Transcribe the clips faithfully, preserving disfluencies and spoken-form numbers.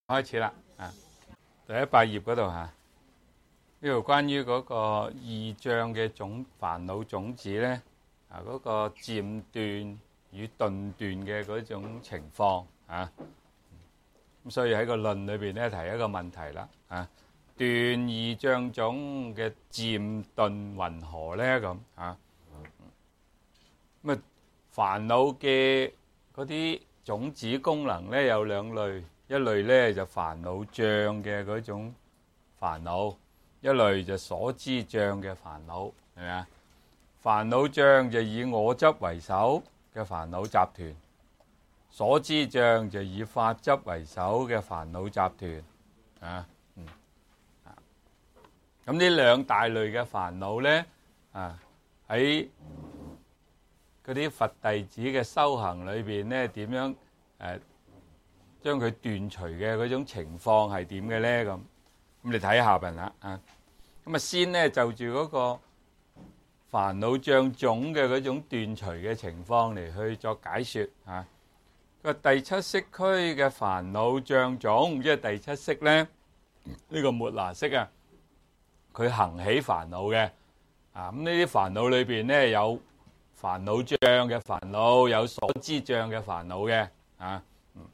開始啦，啊，第一百頁嗰度嚇，呢度關於嗰個二障嘅種煩惱種子咧，啊嗰、那個漸斷與頓斷嘅嗰種情況啊，咁所以喺個論裏邊咧提一個問題啦，啊，斷二障種嘅漸頓云何咧咁啊？咁啊煩惱嘅嗰啲種子功能咧有兩類。一類咧就煩惱障嘅嗰種煩惱，一類就所知障嘅煩惱，係咪啊？煩惱障就以我執為首嘅煩惱集團，所知障就以法執為首嘅煩惱集團啊。嗯啊，咁呢兩大類嘅煩惱咧啊，喺嗰啲佛弟子嘅修行裏邊咧，點樣誒？將佢斷除嘅嗰種情況係點嘅咧？咁咁你睇下邊啦啊！咁啊先咧就住嗰個煩惱障種嘅嗰種斷除嘅情況嚟去作解説啊。個第七識區嘅煩惱障種，即係第七識咧，呢個末那識啊，佢行起煩惱嘅啊。咁呢啲煩惱裏邊咧有煩惱障嘅煩惱，有所知障嘅煩惱嘅啊。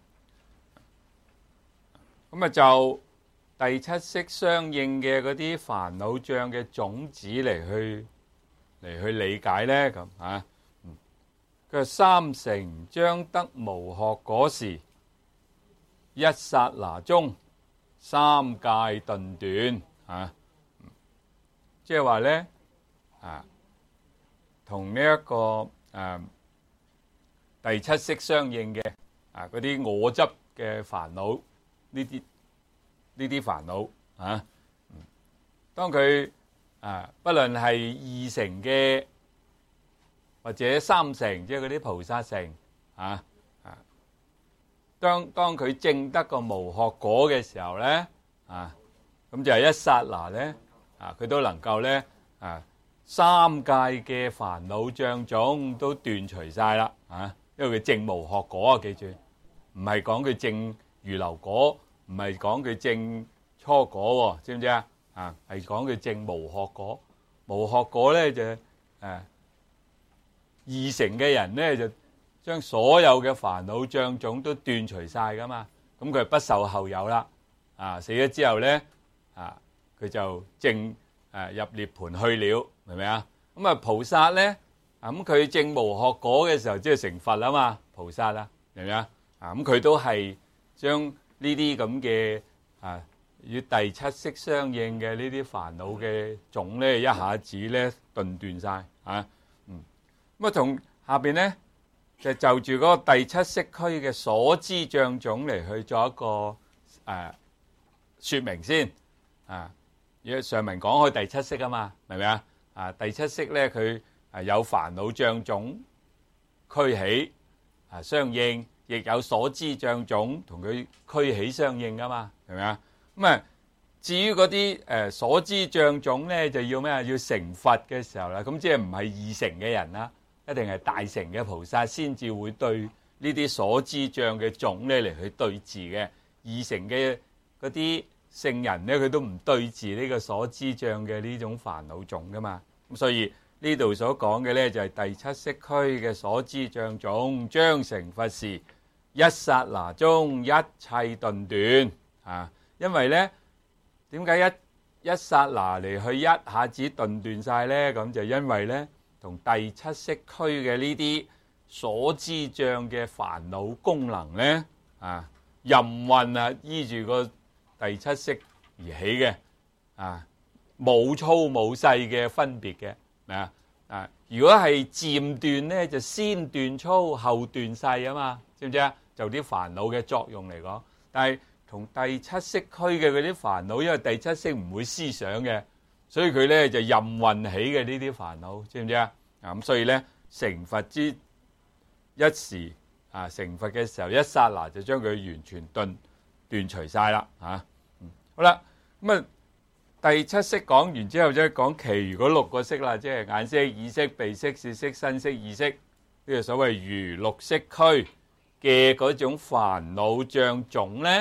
咁啊，就第七識相應嘅嗰啲煩惱障嘅種子嚟去嚟去理解咧，咁啊，佢話三乘將得無學果時，一剎那中三界頓斷啊，即係話咧啊，同呢一個誒第七識相應嘅啊嗰啲我執嘅煩惱。呢啲呢啲煩惱啊，當佢啊，不論係二乘嘅或者三乘，即係嗰啲菩薩乘啊啊，當當佢證得個無學果嘅時候咧啊，咁就係一剎那咧啊，佢都能夠咧啊，三界嘅煩惱障種都斷除晒啦啊，因為佢證無學果啊，記住，唔係講佢證預流果，唔係講佢證初果喎，知唔知啊？啊，係講佢證無學果。無學果咧就誒二乘嘅人咧就將所有嘅煩惱障種都斷除晒噶嘛，咁佢不受後有啦。啊，死咗之後咧啊，佢就證誒入涅槃去了，明唔明啊？咁啊菩薩咧啊，咁佢證無學果嘅時候，即係成佛啦嘛，菩薩啦，明唔明啊？啊，咁佢都係將呢啲咁嘅啊與第七識相應嘅呢啲煩惱嘅種咧，一下子咧頓斷晒啊！嗯，咁啊同下邊咧就就住嗰個第七識區嘅所知障種嚟去做一個誒、啊、說明先啊！因為上文講開第七識啊嘛，明唔明啊？啊，第七識咧佢係有煩惱障種區起啊相應。亦有所知障種同佢俱起相應噶嘛，係咪啊？咁啊，至於嗰啲誒所知障種咧，就要咩啊？要成佛嘅時候啦，咁即係唔係二乘嘅人啦，一定係大乘嘅菩薩先至會對呢啲所知障嘅種咧嚟去對治嘅。二乘嘅嗰啲聖人咧，佢都唔對治呢個所知障嘅呢種煩惱種噶嘛。咁所以呢度所講嘅咧就係第七識區嘅所知障種將成佛時，一剎那中一切頓斷啊！因為咧，點解一一剎那嚟去一下子頓斷晒咧？咁就因為咧，同第七識區嘅呢啲所知障嘅煩惱功能咧啊，任運啊，依住個第七識而起嘅啊，冇粗冇細嘅分別嘅啊啊！如果係漸斷咧，就先斷粗後斷細啊嘛，知唔知啊？就啲煩惱嘅作用嚟講，但係同第七識區嘅嗰啲煩惱，因為第七識唔會思想嘅，所以佢咧就任運起嘅呢啲煩惱，知唔知啊？啊咁所以咧成佛之一時啊，成佛嘅時候一剎那就將佢完全斷斷除晒啦嚇。嗯，好啦，咁啊第七識講完之後，即係講其餘嗰六個識啦，即係眼識、耳識、鼻識、舌識、身識、意識，呢個所謂餘六識區嘅嗰種煩惱障種咧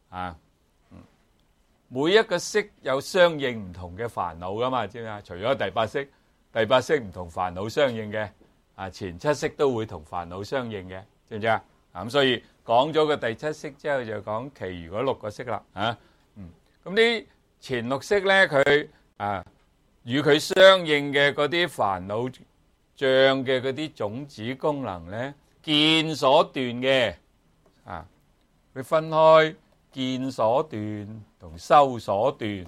啊。每一個識有相應唔同嘅煩惱噶嘛，知唔知啊？除咗第八識，第八識唔同煩惱相應嘅，啊前七識都會同煩惱相應嘅，知唔知啊？咁所以講咗個第七識之後，就講其餘嗰六個識啦，啊，嗯，咁啲前六識咧，佢啊與佢相應嘅嗰啲煩惱障嘅嗰啲種子功能咧，見所斷嘅，啊，佢分開見所斷同修所斷。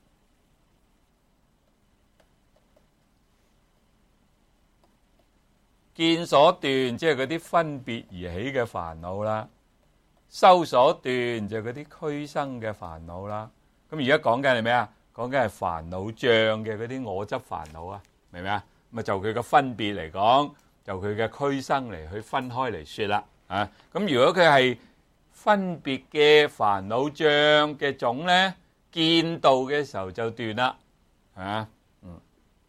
見所斷即係嗰啲分別而起嘅煩惱啦，修所斷就係嗰啲俱生嘅煩惱啦。咁而家講緊係咩啊？講緊係煩惱障嘅嗰啲我執煩惱啊，明唔明啊？咁啊就佢嘅分別嚟講，就佢嘅俱生嚟去分開嚟說啦。啊，咁如果佢係分別嘅煩惱障嘅種咧，見道嘅時候就斷啦，係嘛？嗯，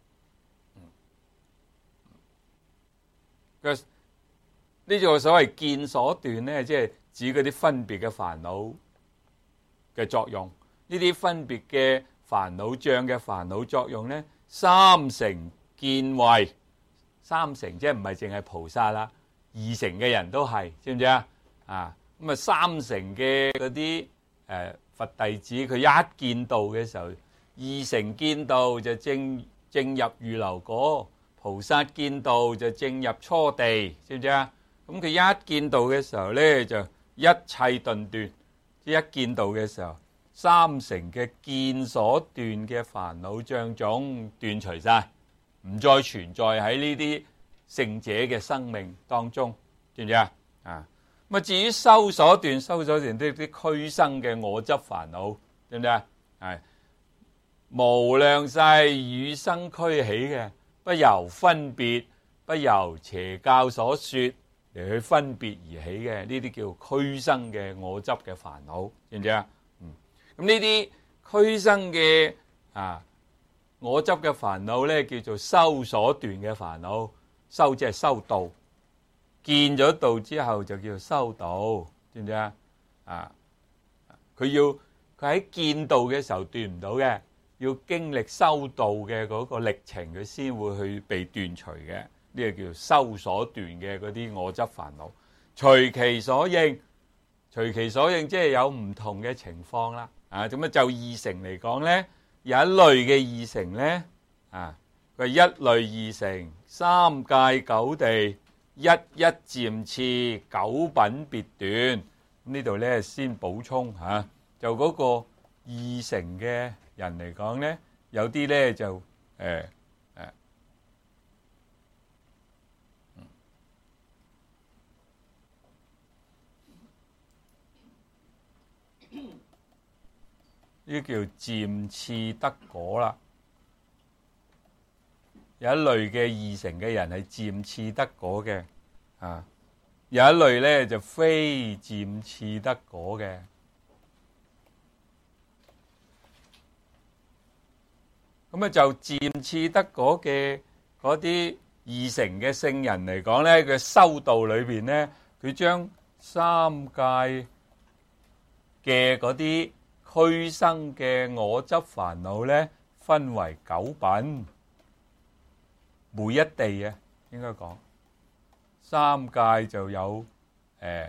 個呢個所謂見所斷咧，即係指嗰啲分別嘅煩惱嘅作用。呢啲分別嘅煩惱障嘅煩惱作用咧，三成見慧，三成即係唔係淨係菩薩啦，二成嘅人都係，知唔知啊？啊，咁啊三成嘅嗰啲誒佛弟子，佢一見道嘅時候，二成見道就正正入預流果，菩薩見道就正入初地，知唔知啊？咁佢一見道嘅時候咧，就一切頓斷，即係一見道嘅時候，三成嘅見所斷嘅煩惱障種斷除晒，唔再存在喺呢啲聖者嘅生命當中，知唔知啊？啊，咁啊至於修所斷，修所斷啲啲俱生嘅我執煩惱，知唔知啊？係無量世與生俱起嘅，不由分別，不由邪教所說嚟去分別而起嘅，呢啲叫俱生嘅我執嘅煩惱，知唔知啊？嗯，咁呢啲俱生嘅啊我執嘅煩惱咧，叫做修所斷嘅煩惱。修即係修道，見咗道之後就叫做修道，知唔知啊？啊，佢要佢喺見道嘅時候斷唔到嘅，要經歷修道嘅嗰個歷程，佢先會去被斷除嘅。呢個叫做修所斷嘅嗰啲我執煩惱，隨其所應，隨其所應即係有唔同嘅情況啦。啊，咁啊就二乘嚟講咧，有一類嘅二乘咧，啊，佢係一類二乘，三界九地，一一漸次，九品別斷。咁呢度咧先補充嚇、啊，就嗰個二乘嘅人嚟講咧，有啲咧就誒。呃呢啲叫漸次得果啦，有一類嘅二乘嘅人係漸次得果嘅，啊，有一類咧就非漸次得果嘅。咁啊就漸次得果嘅嗰啲二乘嘅聖人嚟講咧，佢修道裏邊咧，佢將三界嘅嗰啲俱生嘅我執煩惱咧，分為九品，每一地啊，應該講三界就有誒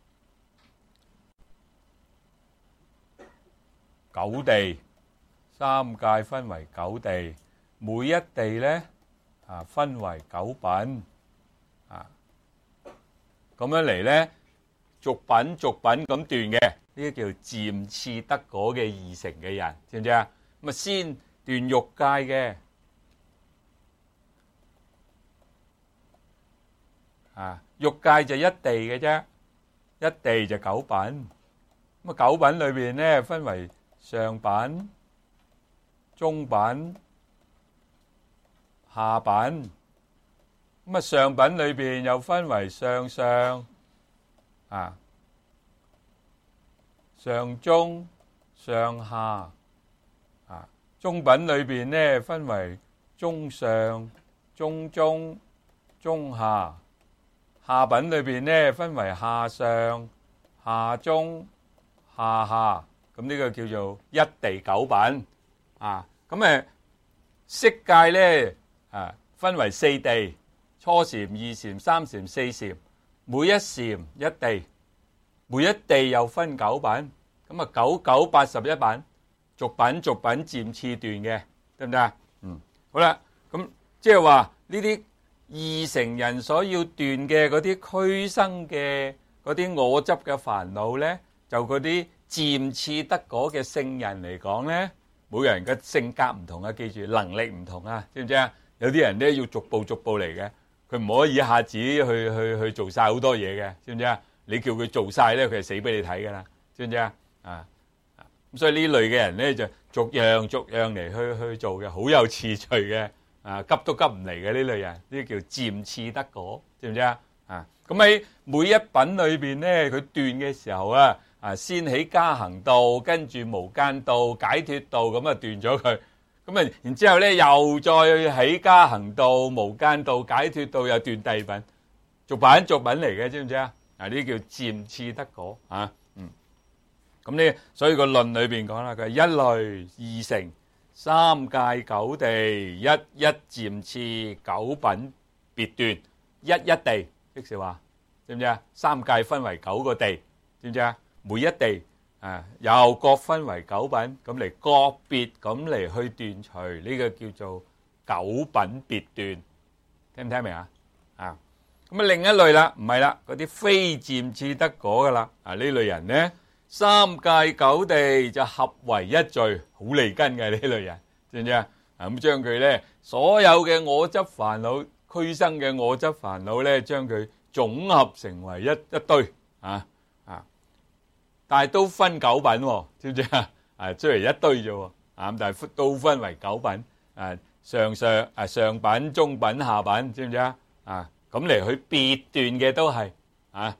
九地，三界分為九地，每一地咧啊分為九品啊，咁樣嚟咧，逐品逐品咁斷嘅。呢啲叫漸次得果嘅二乘嘅人，知唔知啊？咁啊先斷欲界嘅，啊欲界就一地嘅啫，一地就九品。咁啊九品裏邊咧分為上品、中品、下品。咁啊上品裏邊又分為上上啊。上中上下啊，中品裏邊咧分為中上、中中、中下；下品裏邊咧分為下上、下中、 下下，咁呢個叫做一地九品啊。咁誒色界咧啊，分為四地：初禪、二禪、三禪、四禪。每一禪一地，每一地又分九品。咁啊，九九八十一品，逐品逐品漸次斷嘅，得唔得啊？嗯，好啦，咁即係話呢啲二乘人所要斷嘅嗰啲俱生嘅嗰啲我執嘅煩惱咧，就嗰啲漸次得果嘅聖人嚟講咧，每個人嘅性格唔同啊，記住能力唔同啊，知唔知啊？有啲人咧要逐步逐步嚟嘅，佢唔可以一下子去去去做晒好多嘢嘅，知唔知啊？你叫佢做晒咧，佢係死俾你睇噶啦，知唔知啊？啊，咁所以呢類嘅人咧就逐樣逐樣嚟去去做嘅，好有次序嘅，啊急都急唔嚟嘅呢類人，呢啲叫漸次得果，知唔知啊？啊，咁喺每一品裏邊咧，佢斷嘅時候啊，啊先起加行道，跟住無間道、解脫道咁啊斷咗佢，咁啊然之後咧又再起加行道、無間道、解脫道，又斷第二品，逐品逐品嚟嘅，知唔知啊？啊呢啲叫漸次得果啊。咁呢，所以個論裏邊講啦，佢係一類二乘三界九地，一一漸次九品別斷，一一地，即是話，知唔知啊？三界分為九個地，知唔知啊？每一地啊，又各分為九品，咁嚟個別咁嚟去斷除，呢個叫做九品別斷，聽唔聽明啊？啊，咁啊另一類啦，唔係啦，嗰啲非漸次得果噶啦，啊呢類人呢，三界九地就合為一聚，好利根嘅呢類人，知唔知啊？咁將佢咧所有嘅我執煩惱、俱生嘅我執煩惱咧，將佢總合成為一一堆啊啊！但係都分九品喎，知唔知啊？啊，雖然一堆啫喎，啊，但係都分為九品啊，上上啊上品、中品、下品，知唔知啊？啊，咁嚟去別斷嘅都係啊。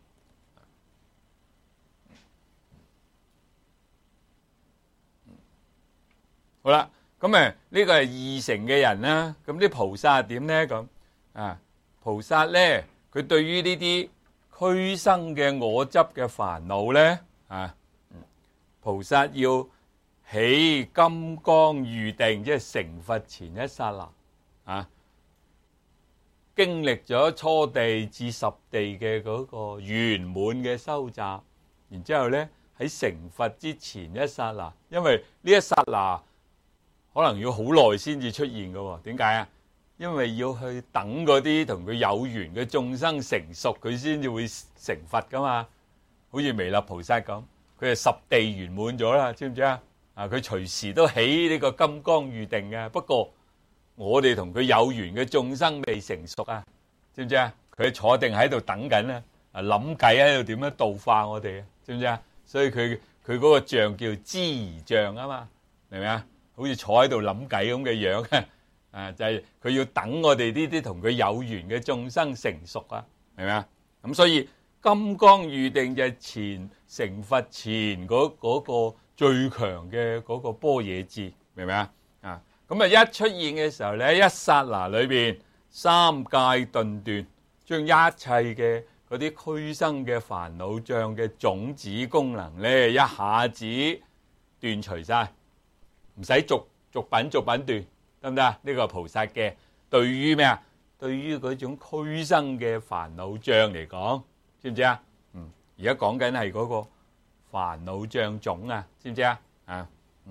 好啦，咁誒呢個係二乘嘅人啦，咁啲菩薩點咧咁啊？菩薩咧，佢對於呢啲俱生嘅我執嘅煩惱咧啊，菩薩要起金剛喻定，即係成佛前一剎那啊，經歷咗初地至十地嘅嗰個圓滿嘅修習，然之後咧喺成佛之前一剎那，因為呢一剎那可能要好耐先至出現嘅，點解啊？因為要去等嗰啲同佢有緣嘅眾生成熟，佢先至會成佛噶嘛。好似彌勒菩薩咁，佢係十地圓滿咗啦，知唔知啊？啊，佢隨時都起呢個金剛喻定嘅。不過我哋同佢有緣嘅眾生未成熟啊，知唔知啊？佢坐定喺度等緊啊，啊諗計喺度點樣度化我哋啊，知唔知啊？所以佢佢嗰個像叫知疑像啊嘛，明唔明啊？好似坐喺度諗計咁嘅樣，啊，就係佢要等我哋呢啲同佢有緣嘅眾生成熟啊，明唔明啊？咁所以金剛喻定就係前成佛前嗰嗰個最強嘅嗰個般若智，明唔明啊？啊，咁啊一出現嘅時候咧，一剎那裏邊三界頓斷，將一切嘅嗰啲俱生嘅煩惱障嘅種子功能咧，一下子斷除晒。唔使逐逐品逐品斷，得唔得啊？呢個菩薩嘅對於咩啊？對於嗰種俱生嘅煩惱障嚟講，知唔知啊？嗯，而家講緊係嗰個煩惱障種啊，知唔知啊？啊，嗯，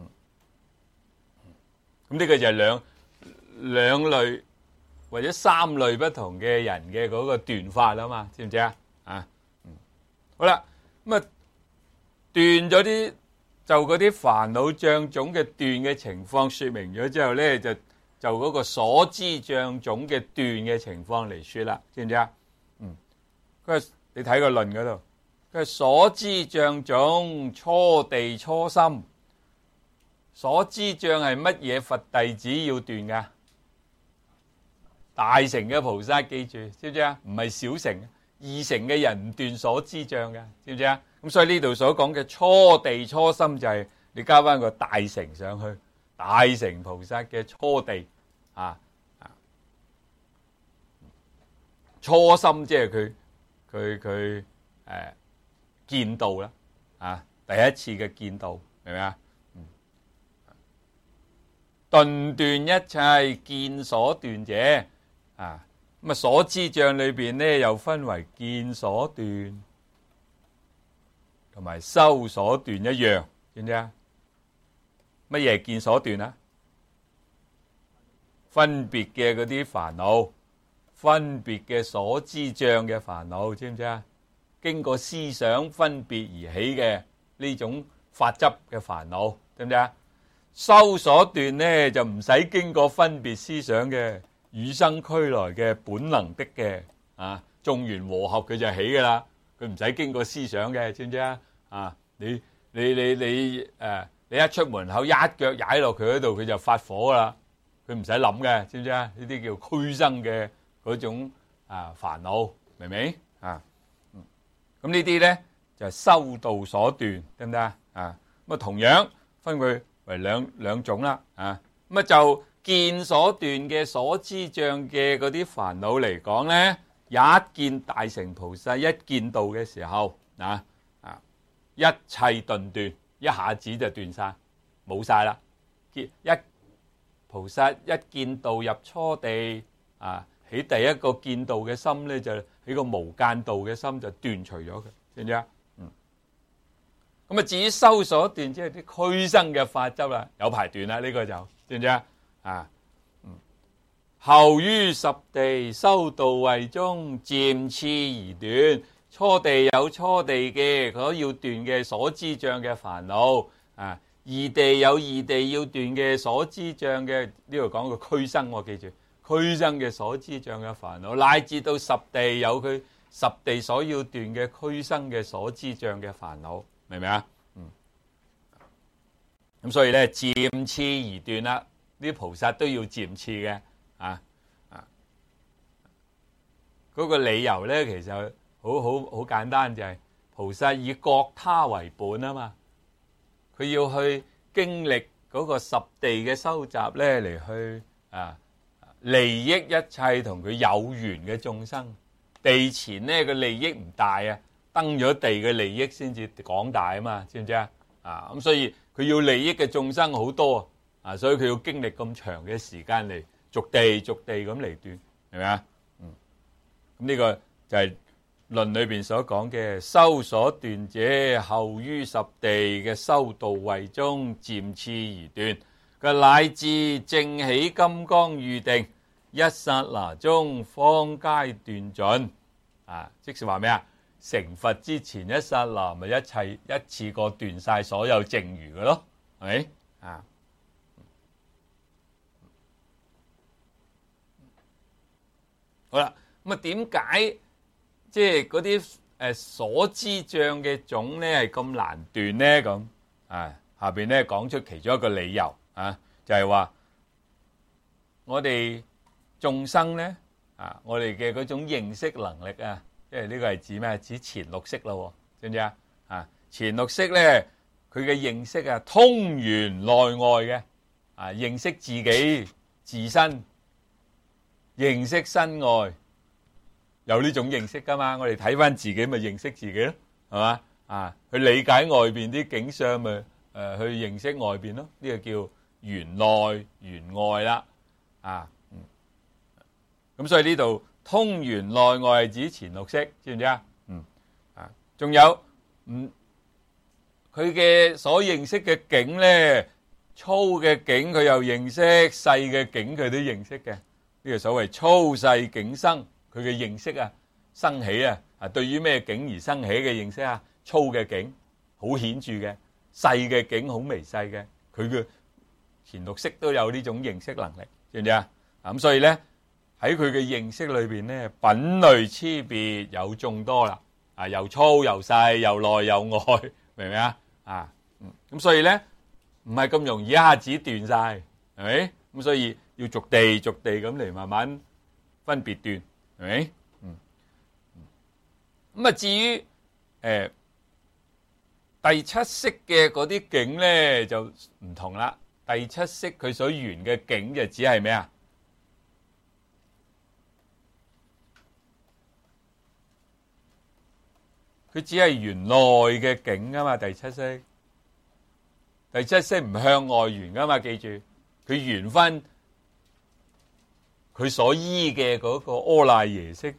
咁呢個就係兩兩類或者三類不同嘅人嘅嗰個斷法啊嘛，知唔知啊？啊，嗯，好啦，咁啊斷咗啲。就嗰啲煩惱障種嘅斷嘅情況說明咗之後咧，就就嗰個所知障種嘅斷嘅情況嚟說啦，知唔知啊？嗯，佢話你睇個論嗰度，佢話所知障種初地初心，所知障係乜嘢佛弟子要斷噶？大乘嘅菩薩記住，知唔知啊？唔係小乘，二乘嘅人唔斷所知障噶，知唔知啊？咁所以呢度所講嘅初地初心就係你加翻個大乘上去，大乘菩薩嘅初地啊啊，初心即係佢佢佢誒見道啦啊， 第一次嘅見道，明唔明啊？頓斷一切見所斷者啊，咁啊所知障裏邊咧又分為見所斷同埋修所斷一樣，知唔知啊？乜嘢係見所斷啊？分別嘅嗰啲煩惱，分別嘅所知障嘅煩惱，知唔知啊？經過思想分別而起嘅呢種法執嘅煩惱，知唔知啊？修所斷呢，就唔使經過分別思想嘅與生俱來嘅本能的嘅啊，眾緣和合佢就起噶啦，佢唔使經過思想嘅，知唔知啊？啊，你你你你誒、啊，你一出門口一腳踩落佢嗰度，佢就發火噶啦，佢唔使諗嘅，知唔知啊？呢啲叫俱生嘅嗰種啊煩惱，明唔明啊？咁呢啲咧就係修道所斷，得唔得啊？啊，咁啊同樣分佢為兩兩種啦，啊，咁啊就見所斷嘅所知障嘅嗰啲煩惱嚟講咧，一見大乘菩薩一見道嘅時候，啊啊，一切頓斷，一下子就斷晒，冇晒啦。見一菩薩一見道入初地，啊，起第一個見道嘅心咧，就起個無間道嘅心就斷除咗佢，知唔知啊？嗯。咁啊，至於修所斷，即係啲俱生嘅法執啦，有排斷啦，呢、這個就知唔知啊？啊，嗯。後於十地修道位中，漸次而斷。初地有初地嘅佢要斷嘅所知障嘅煩惱，啊，二地有二地要斷嘅所知障嘅，呢度講個俱生，我記住，俱生嘅所知障嘅煩惱，乃至到十地有佢十地所要斷嘅俱生嘅所知障嘅煩惱，明唔明啊？嗯。咁所以咧，漸次而斷啦，啲菩薩都要漸次嘅，啊啊，嗰個理由咧，其實好好好簡單，就係菩薩以覺他為本啊嘛，佢要去經歷嗰個十地嘅收集咧，嚟去啊利益一切同佢有緣嘅眾生。地前咧個利益唔大啊，登咗地嘅利益先至廣大啊嘛，知唔知啊？啊咁所以佢要利益嘅眾生好多啊，所以佢要經歷咁長嘅時間嚟逐地逐地咁嚟斷，係咪啊？嗯，咁呢個就係論裏邊所講嘅修所斷者，後於十地嘅修道位中漸次而斷，佢乃至正起金剛喻定，一剎那中方皆斷盡。啊，即是話咩啊？成佛之前一剎那，咪一切一次過斷晒所有剩餘嘅咯，係咪啊？好啦，咁啊點解即係嗰啲誒所知障嘅種咧係咁難斷咧？咁啊下邊咧講出其中一個理由啊，就係話我哋眾生咧啊，我哋嘅嗰種認識能力啊，因為呢個係指咩？指前六識咯，知唔知啊？啊前六識咧，佢嘅認識啊，通緣內外嘅啊，認識自己自身，認識身外，有呢種認識噶嘛？我哋睇翻自己咪認識自己咯，係嘛？啊，去理解外邊啲景象咪誒去認識外邊咯？呢個叫緣內緣外啦，啊，嗯，咁所以呢度通緣內外係指前六識，知唔知啊？嗯，啊，仲有唔佢嘅所認識嘅境咧，粗嘅境佢又認識，細嘅境佢都認識嘅。呢個所謂粗細境生，佢嘅認識啊，生起啊，啊對於咩境而生起嘅認識啊，粗嘅境好顯著嘅，細嘅境好微細嘅，佢嘅前六識都有呢種認識能力，知唔知啊？咁所以咧喺佢嘅認識裏邊咧，品類差別有眾多啦，啊又粗又細又內又外，明唔明啊？啊，咁所以咧唔係咁容易一下子斷晒，係咪？咁所以要逐地逐地咁嚟慢慢分別斷，係咪？嗯，咁啊至於誒第七識嘅嗰啲境咧就唔同啦。第七識佢所緣嘅境就只係咩啊？ 佢只係緣內嘅境啊嘛。第七識，第七識唔向外緣噶嘛，記住佢緣翻佢所依嘅嗰個阿賴耶識，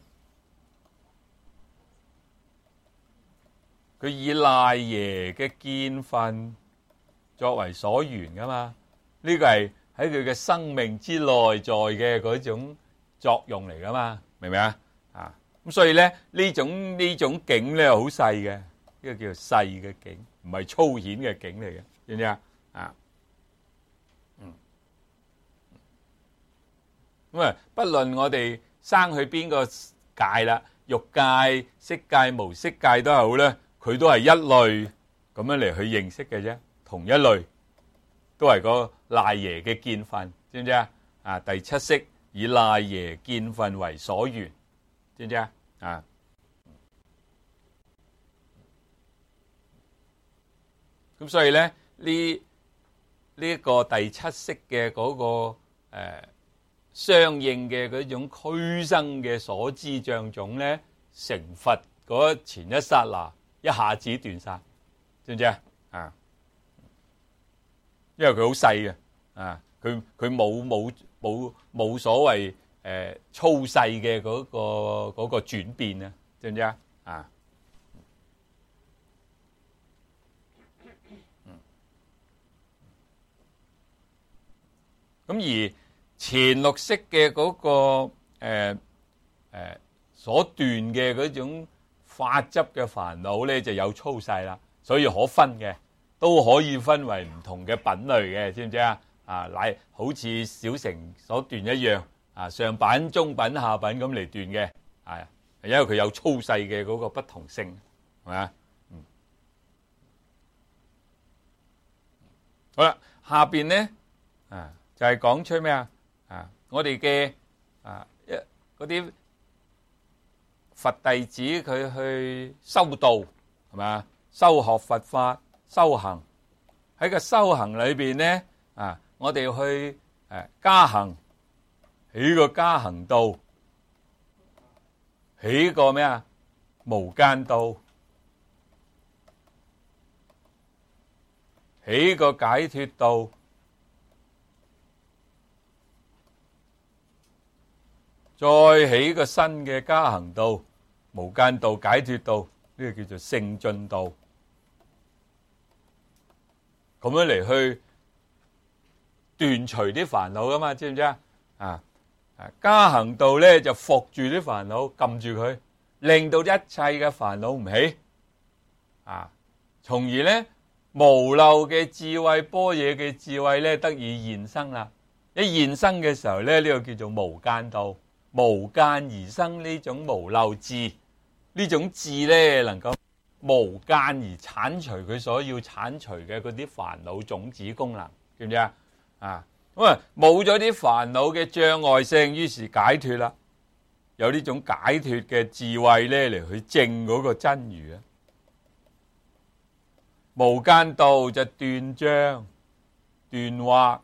佢以賴耶嘅見分作為所緣噶嘛。呢個係喺佢嘅生命之內在嘅嗰種作用嚟噶嘛，明唔明啊？啊，咁所以咧呢種呢種境咧好細嘅，呢個叫做細嘅境，唔係粗顯嘅境嚟嘅，知唔知啊？啊，嗯，咁啊，不論我哋生去邊個界啦，欲界、色界、無色界都好咧，佢都係一類咁樣嚟去認識嘅啫，同一類。都係個賴耶嘅見分，知唔知啊？啊，第七識以賴耶見分為所緣，知唔知啊？啊，咁所以咧呢呢一個第七識嘅嗰個誒相應嘅嗰種俱生嘅所知障種咧，成佛嗰前一剎那一下子斷晒，知唔知啊？啊！因為佢好細嘅，啊，佢佢冇冇冇冇所謂誒粗細嘅嗰個嗰個轉變啊，知唔知啊？啊，咁而前六識嘅嗰個誒誒所斷嘅嗰種法執嘅煩惱咧，就有粗細啦，所以可分嘅。都可以分為唔同嘅品類嘅，知唔知啊？啊，乃好似小乘所斷一樣，啊，上品、中品、下品咁嚟斷嘅，係，因為佢有粗細嘅嗰個不同性，係咪啊？嗯，好啦，下邊咧啊，就係講出咩啊？啊，我哋嘅啊一嗰啲佛弟子佢去修道，係咪啊？修學佛法。修行喺個修行裏邊咧，啊，我哋去誒加行，起個加行道，起個咩啊無間道，起個解脫道，再起個新嘅加行道，無間道、解脫道，呢個叫做勝進道。咁樣嚟去斷除啲煩惱噶嘛，知唔知啊？啊，加行道咧就伏住啲煩惱，撳住佢，令到一切嘅煩惱唔起，啊，從而咧無漏嘅智慧、般若嘅智慧咧得以現生啦。一現生嘅時候咧，呢、這個叫做無間道，無間而生呢種無漏智，呢種智咧能夠無間而剷除佢所要剷除嘅嗰啲煩惱種子功能，知唔知啊？啊，咁啊冇咗啲煩惱嘅障礙性，於是解脫啦。有呢種解脫嘅智慧咧嚟去證嗰個真如啊。無間道就斷障斷惑，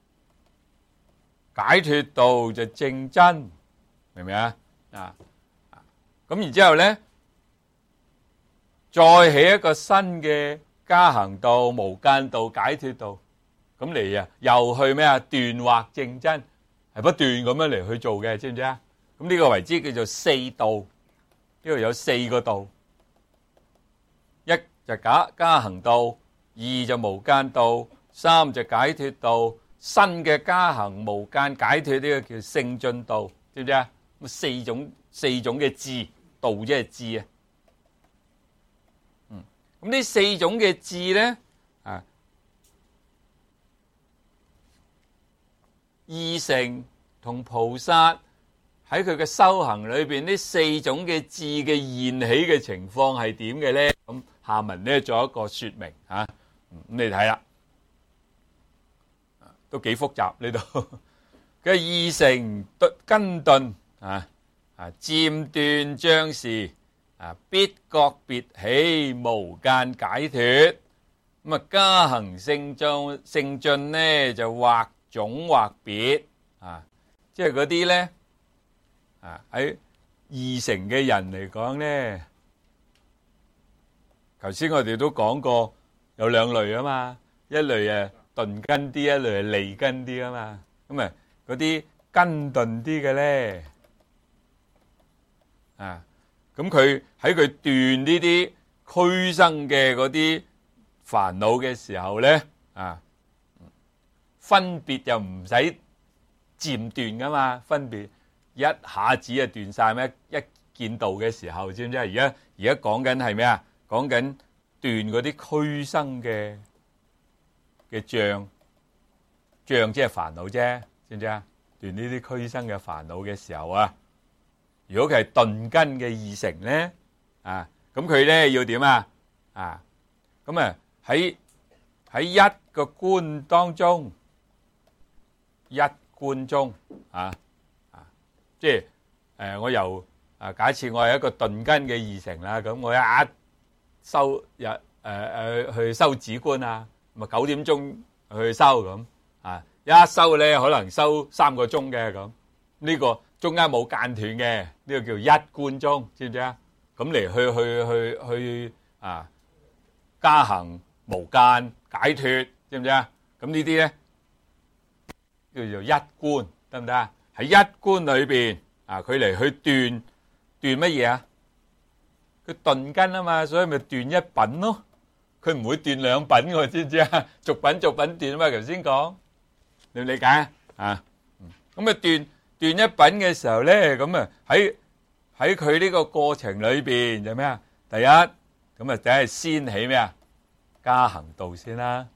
解脫道就證真，明唔明啊？啊，咁然之後咧。再起一個新嘅加行道、無間道、解脫道，咁嚟啊，又去咩啊？斷惑證真，係不斷咁樣嚟去做嘅，知唔知啊？咁呢個為之叫做四道，呢度有四個道，一就加加行道，二就無間道，三就解脫道，新嘅加行無間解脫呢個叫勝進道，知唔知啊？咁四種四種嘅智道即係智啊。咁呢四種嘅智咧，啊，二乘同菩薩喺佢嘅修行裏邊，呢四種嘅智嘅現起嘅情況係點嘅咧？咁下文咧做一個說明吓，咁你睇啦，都幾複雜呢度嘅二乘根頓啊啊，漸斷障時。啊！必覺別起無間解脫，咁啊加行勝進勝進呢就或總或別啊，即係嗰啲咧啊喺二乘嘅人嚟講咧， 頭先我哋都講過有兩類啊嘛，一類誒鈍根啲，一類係利根啲啊嘛。咁啊嗰啲根鈍啲嘅咧，啊咁佢喺佢斷呢啲俱生嘅嗰啲煩惱嘅時候咧，啊分別就唔使漸斷噶嘛，分別一下子就斷晒咩？一見道嘅時候，知唔知啊？而家而家講緊係咩啊？講緊斷嗰啲俱生嘅嘅障，障即係煩惱啫，知唔知啊？斷呢啲俱生嘅煩惱嘅時候啊，如果佢係鈍根嘅二乘咧，啊咁佢咧要點啊？啊咁啊喺喺一個觀當中，一觀中啊啊，即係誒我由啊假設我係一個鈍根嘅二乘啦，咁我一收日誒誒去修止觀啊，咪九點鐘去修咁啊，一修咧可能修三個鐘嘅咁，呢個中間冇間斷嘅，呢個叫一觀中，知唔知啊？咁嚟去去去去啊加行無間解脫，知唔知啊？咁呢啲咧叫做一觀，得唔得啊？喺一觀裏邊啊，佢嚟去斷斷乜嘢啊？佢鈍根啊嘛，所以咪斷一品咯。佢唔會斷兩品嘅，知唔知啊？逐品逐品斷啊嘛，頭先講，你理解啊？啊，咁啊斷斷一品嘅時候咧，咁啊喺喺佢呢個過程裏邊就咩啊？第一咁啊，梗係先起咩啊？加行道先啦，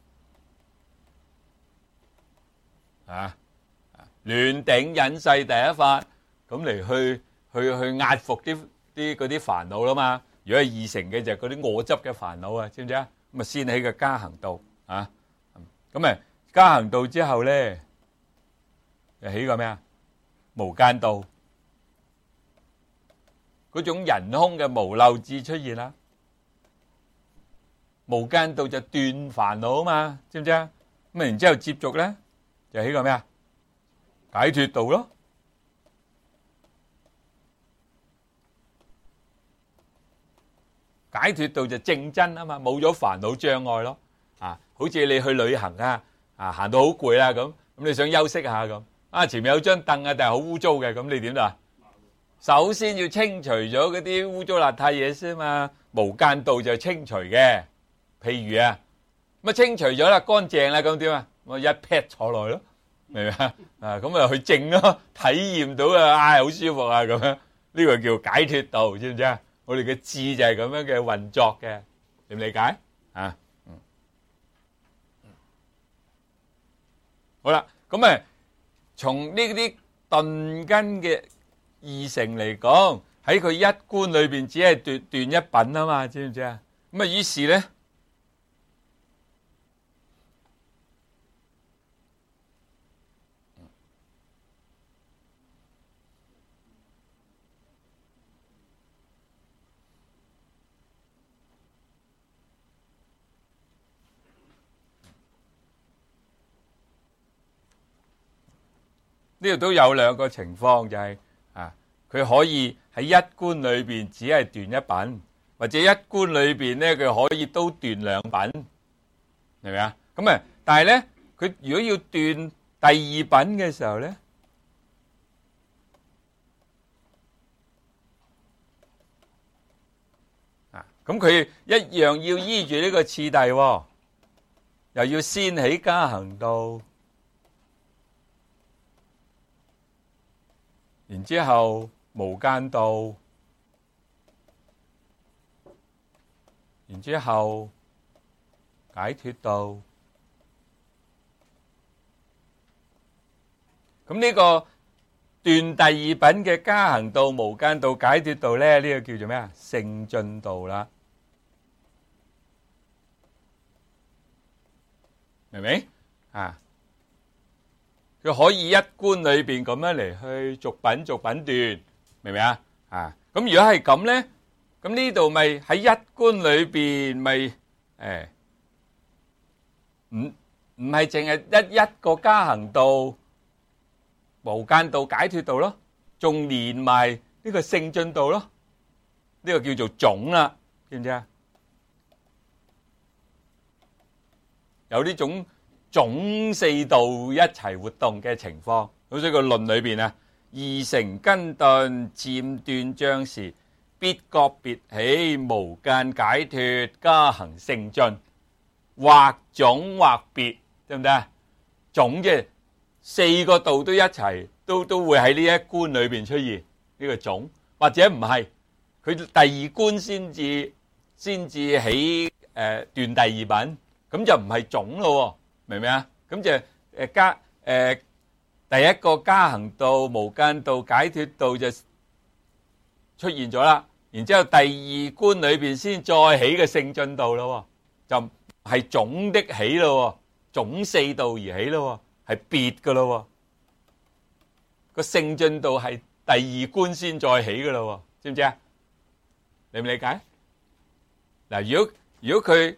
啊，暖頂忍世第一法，咁嚟去去去壓服啲啲嗰啲煩惱啦嘛。如果係二乘嘅就係嗰啲我執嘅煩惱啊，知唔知啊？咁啊先起個加行道啊，咁啊加行道之後咧，又起個咩啊？無間道，嗰種人空嘅無漏智出現啦。無間道就斷煩惱啊嘛，知唔知啊？咁啊然之後接續咧，就起個咩啊？解脫道咯。解脫道就正真啊嘛，冇咗煩惱障礙咯。啊，好似你去旅行啊，啊行到好攰啦咁，咁你想休息下咁，啊前面有張凳啊，但係好污糟嘅，咁你點啊？首先要清除咗嗰啲污糟邋遢嘢先嘛。無間道就清除嘅。譬如啊，咁啊清除咗啦，乾淨啦，咁點啊？我一 pat 坐落咯，明唔明啊？啊，咁啊去靜咯，體驗到啊，唉，好舒服啊，咁樣呢個叫解脫道，知唔知啊？我哋嘅智就係咁樣嘅運作嘅，理唔理解啊？嗯，好啦，咁啊，從呢啲鈍根嘅二乘嚟講，喺佢一觀裏邊只係斷斷一品啊嘛，知唔知啊？咁啊，於是咧。呢度都有兩個情況，就係啊，佢可以喺一觀裏邊只係斷一品，或者一觀裏邊咧佢可以都斷兩品，明唔明啊？咁啊，但係咧，佢如果要斷第二品嘅時候咧，啊，咁佢一樣要依住呢個次第，又要先起加行道。然之後無間道，然之後解脫道。咁呢個斷第二品嘅加行道、無間道、解脫道咧，呢個叫做咩啊？勝進道啦，明唔明啊？佢可以一觀裏邊咁樣嚟去逐品逐品斷，明唔明啊？啊，咁如果係咁咧，咁呢度咪喺一觀裏邊咪誒，唔唔係淨係一一個加行道、無間道、解脫道咯，仲連埋呢個勝進道咯，呢個叫做總啦，知唔知啊？ 有呢種總四道一齊活動嘅情況。咁所以個論裏邊啊，二成根頓漸斷障時，必覺別起，無間解脫，加行勝進，或總或別，得唔得啊？總即係四個道都一齊，都都會喺呢一觀裏邊出現呢個總，或者唔係佢第二觀先至先至起誒斷第二品，咁就唔係總咯，明唔明啊？咁就誒加誒第一個加行道、無間道、解脫道就出現咗啦，然之後第二觀裏邊先再起嘅勝進道咯，就係總的起咯，總四道而起咯，係別噶咯，個勝進道係第二觀先再起噶咯，知唔知啊？理唔理解？嗱，如果如果佢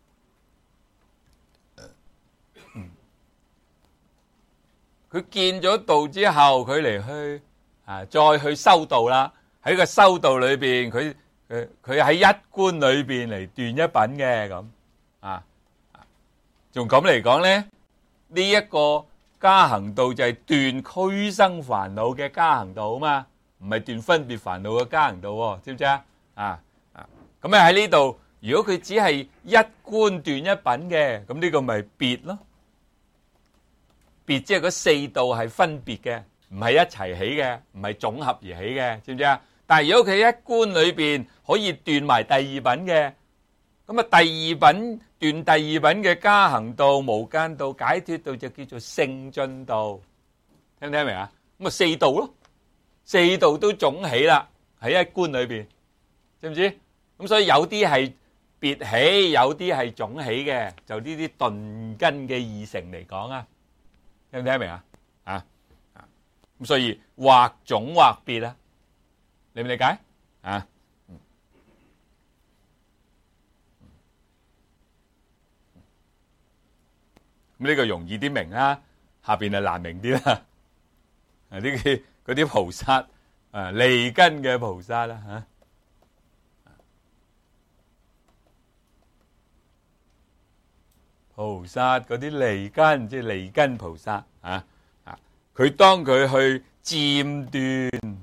佢見咗道之後，佢嚟去啊，再去修道啦。喺個修道裏邊，佢佢佢喺一觀裏邊嚟斷一品嘅咁啊，仲咁嚟講咧，呢一個加行道就係斷俱生煩惱嘅加行道啊嘛，唔係斷分別煩惱嘅加行道，知唔知啊？啊啊，咁啊喺呢度，如果佢只係一觀斷一品嘅，咁呢個咪別咯。別即係嗰四道係分別嘅，唔係一齊起嘅，唔係總合而起嘅，知唔知啊？但係如果佢一觀裏邊可以斷埋第二品嘅，咁啊第二品斷第二品嘅加行道、無間道、解脫道就叫做勝進道，聽唔聽明啊？咁啊四道咯，四道都總起啦，喺一觀裏邊，知唔知？咁所以有啲係別起，有啲係總起嘅，就呢啲頓根嘅二乘嚟講啊。聽唔聽明啊？啊啊咁所以或總或別啊，理唔理解啊？咁呢個容易啲明啦，下邊就難明啲啦。啊，呢啲嗰啲菩薩啊，利根嘅菩薩啦吓。菩薩嗰啲利根，即係利根菩薩啊啊！佢當佢去漸斷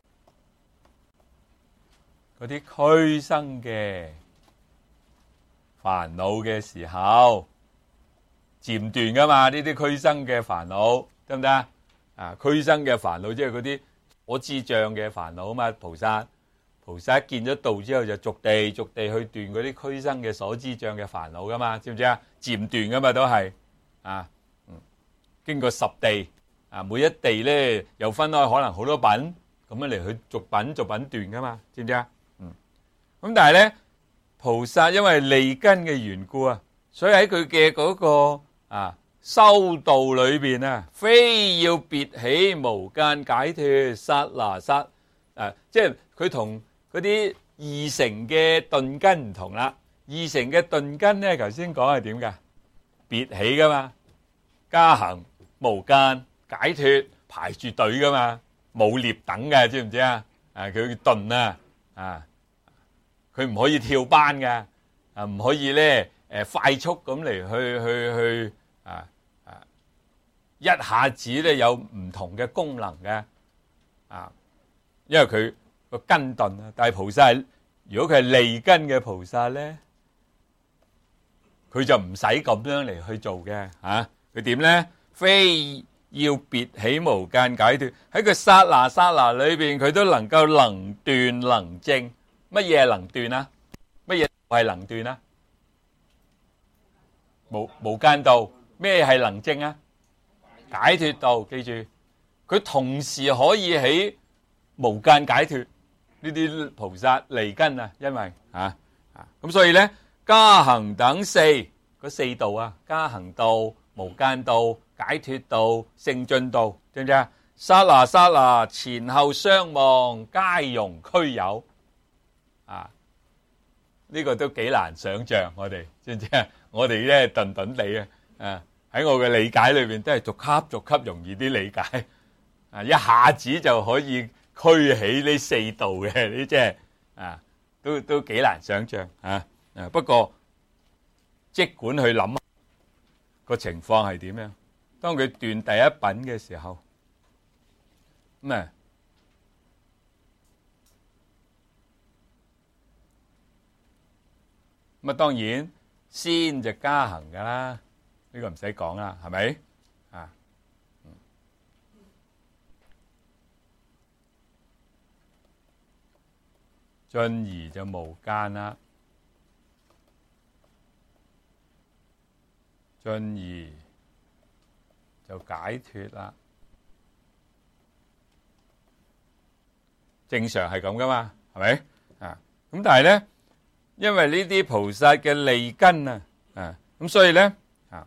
嗰啲俱生嘅煩惱嘅時候，漸斷噶嘛？呢啲俱生嘅煩惱得唔得啊？啊，俱生嘅煩惱即係嗰啲我知障嘅煩惱啊嘛，菩薩。菩薩見咗道之後就逐地逐地去斷嗰啲俱生嘅所知障嘅煩惱噶嘛，知唔知啊？漸斷噶嘛都係啊，嗯，經過十地啊，每一地咧又分開可能好多品，咁樣嚟去逐品逐品斷噶嘛，知唔知啊？嗯，咁但係咧菩薩因為利根嘅緣故啊，所以喺佢嘅嗰個啊修道裏邊啊，非要別起無間解脫剎那剎啊，即係佢同嗰啲二乘嘅頓根唔同啦，二乘嘅頓根咧，頭先講係點噶？別起噶嘛，加行、無間、解脫排住隊噶嘛，冇列等嘅，知唔知啊？啊，佢叫頓啊，啊，佢唔可以跳班噶，啊，唔可以咧，誒，快速咁嚟去去去，啊啊，一下子咧有唔同嘅功能嘅，啊，因為佢。個根頓啊，但係菩薩，如果佢係利根嘅菩薩咧，佢就唔使咁樣嚟去做嘅吓。佢點咧？非要別起無間解脫，喺佢剎那剎那裏邊，佢都能夠能斷能證。乜嘢係能斷啊？乜嘢係能斷啊？無無間道，咩係能證啊？解脫道，記住，佢同時可以起無間解脫。呢啲菩薩利根啊，因為啊啊咁，所以咧加行等四嗰四道啊，加行道、無間道、解脫道、勝進道，知唔知啊？剎那剎那前後相望，皆容俱有啊！呢個都幾難想像，我哋知唔知啊？我哋咧頓頓地啊，喺我嘅理解裏邊都係逐級逐級容易啲理解啊，一下子就可以。俱起呢四道嘅，呢即係啊，都都幾難想象啊！啊，不過即管去諗， 個情況係點樣？當佢斷第一品嘅時候，咁啊，咁啊，當然先就加行噶啦，呢個唔使講啦，係咪啊？進而就無間啦，進而就解脫啦。正常係咁噶嘛，係咪啊？咁但係咧，因為呢啲菩薩嘅利根啊，啊咁所以咧啊，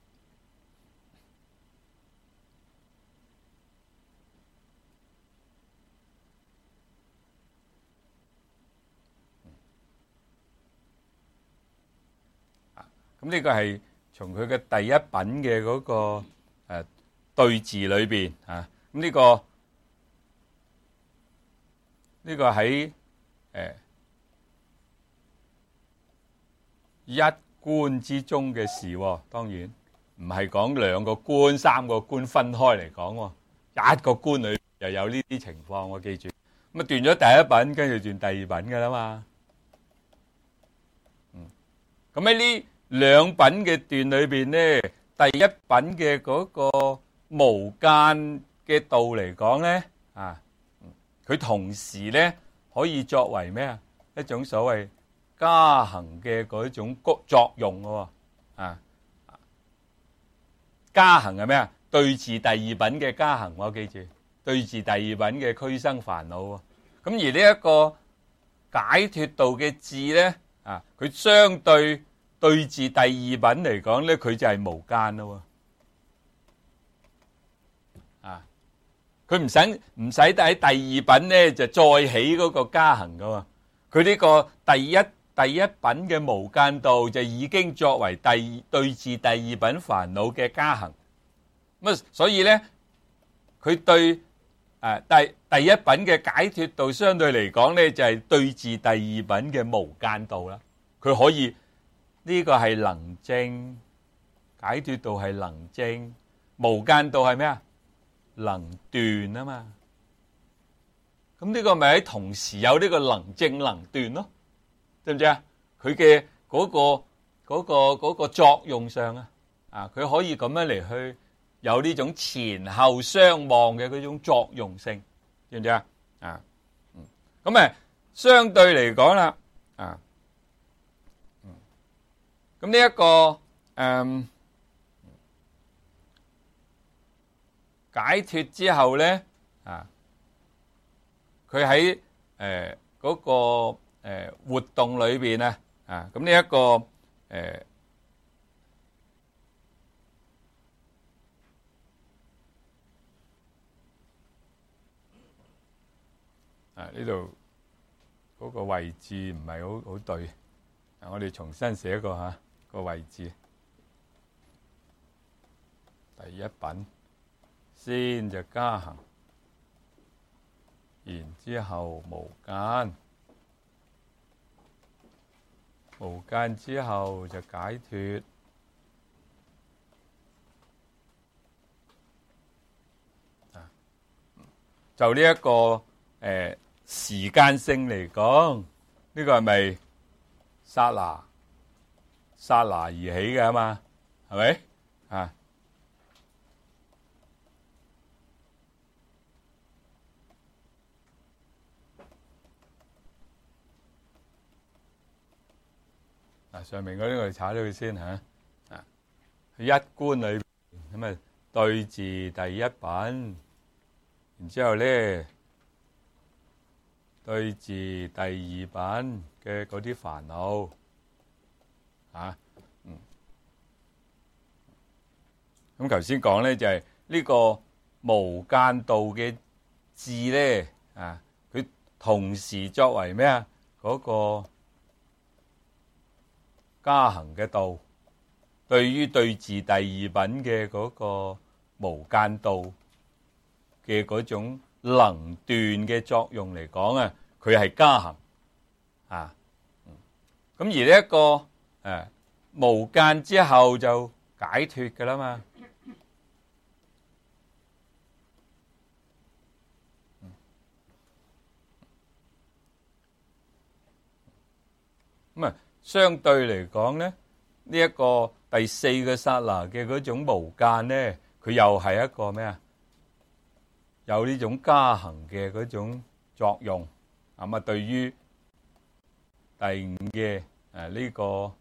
咁呢個係從佢嘅第一品嘅嗰個誒對治裏邊啊，咁呢個呢個喺誒一觀之中嘅事，當然唔係講兩個觀、三個觀分開嚟講，一個觀裏又有呢啲情況，我記住。咁啊斷咗第一品，跟住斷第二品噶啦嘛。嗯，咁喺呢兩品嘅段裏邊咧，第一品嘅嗰個無間嘅道嚟講咧，啊，佢同時咧可以作為咩啊？一種所謂加行嘅嗰種作用嘅，啊，加行係咩啊？對治第二品嘅加行，我記住，對治第二品嘅俱生煩惱。咁而呢一個解脫道嘅智咧，啊，佢相對對治第二品嚟講咧，佢就係無間咯。啊，佢唔使唔使喺第二品咧就再起嗰個加行噶。佢呢個第一第一品嘅無間道就已經作為第對治第二品煩惱嘅加行。咁啊，所以咧，佢對誒第第一品嘅解脫道相對嚟講咧，就係對治第二品嘅無間道啦。佢可以呢個係能證，解脫道係能證，無間道係咩啊？能斷啊嘛。咁呢個咪喺同時有呢個能證能斷咯，知唔知啊？佢嘅嗰個嗰個嗰個作用上啊，啊，佢可以咁樣嚟去有呢種前後相望嘅嗰種作用性，知唔知啊？啊，嗯，咁誒相對嚟講啦，啊，嗯，咁呢一個誒解脫之後咧，啊。佢喺誒嗰個誒活動裏邊咧，啊咁呢一個誒啊呢度嗰個位置唔係好好對，啊我哋重新寫過嚇個位置，第一品先就加行。然之後無間，無間之後就解脫。啊，就呢、這、一個誒、呃、時間性嚟講，呢、這個係咪剎那剎那而起嘅嘛？係咪啊？嗱，上面嗰啲我哋炒咗佢先嚇，啊，一觀裏邊咁啊對治第一品，然之後咧對治第二品嘅嗰啲煩惱，啊，嗯，咁頭先講咧就係呢個無間道嘅智咧，啊，佢同時作為咩啊嗰個加行嘅道，對於對治第二品嘅嗰個無間道嘅嗰種能斷嘅作用嚟講啊，佢係加行啊。咁而呢一個誒無間之後就解脫㗎啦嘛。咁啊，相對嚟講咧，呢一個第四個剎那嘅嗰種無間咧，佢又係一個咩啊？有呢種加行嘅嗰種作用。咁啊，對於第五嘅誒呢個誒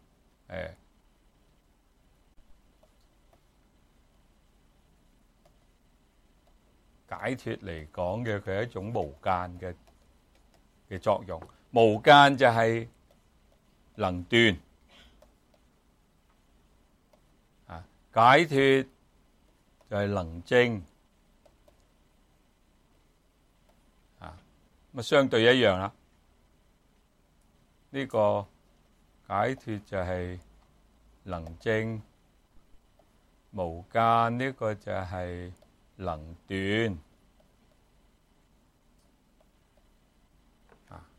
解脫嚟講嘅，佢係一種無間嘅嘅作用。無間就係能斷啊，解脫就係能證啊，咁啊相對一樣啦。呢個解脫就係能證，無間呢個就係能斷啊。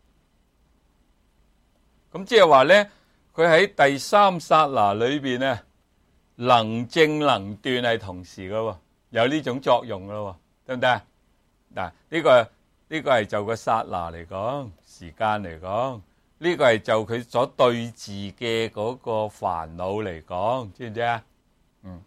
咁即係話咧，佢喺第三剎那裏邊咧，能證能斷係同時噶，有呢種作用咯，得唔得啊？嗱，呢個呢個係就個剎那嚟講，時間嚟講。呢個係就佢所對治嘅嗰個煩惱嚟講，知唔知啊？嗯。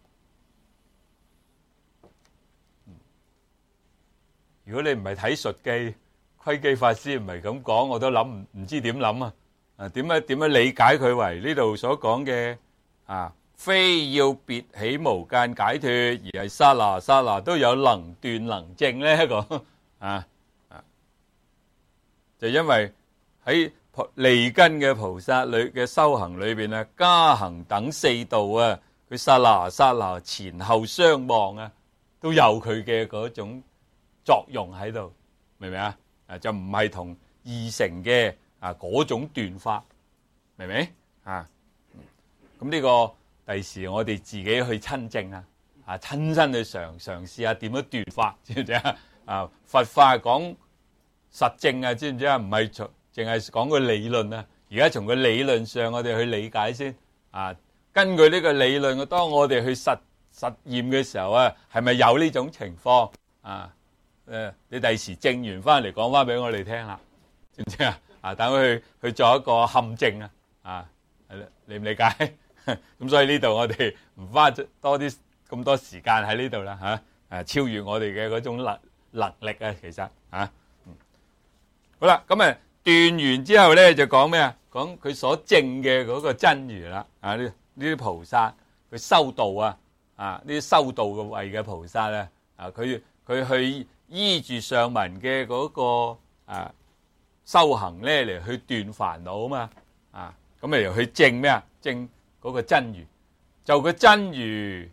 如果你唔係睇述記，窺基法師唔係咁講，我都諗唔唔知點諗啊！啊，點樣點樣理解佢為呢度所講嘅啊？非要別起無間解脫，而係剎那剎那都有能斷能證咧，講啊啊，就因為喺利根嘅菩薩裏嘅修行裏邊啊，加行等四道啊，佢剎那剎那前後相望啊，都有佢嘅嗰種作用喺度，明唔明啊？啊，就唔係同二乘嘅啊嗰種斷法，明唔明啊？咁呢個第時我哋自己去親證啊，啊親身去嘗嘗試下點樣斷法，知唔知啊？啊，佛法講實證啊，知唔知啊？唔係從淨係講個理論啊，而家從個理論上我哋去理解先啊。根據呢個理論，當我哋去實實驗嘅時候啊，係咪有呢種情況啊？誒，你第時證完翻嚟講翻俾我哋聽啦，知唔知啊？啊，等佢去去做一個勘證啊，啊，理唔理解？咁所以呢度我哋唔花多啲咁多時間喺呢度啦，嚇，誒超越我哋嘅嗰種能能力啊，其實嚇。好啦，咁啊斷完之後咧就講咩啊？講佢所證嘅嗰個真如啦，啊呢呢啲菩薩佢修道啊，啊呢啲修道嘅位嘅菩薩咧，啊佢佢去依住上文嘅嗰個啊修行咧嚟去斷煩惱啊嘛，啊咁咪又去證咩啊？證嗰個真如，就個真如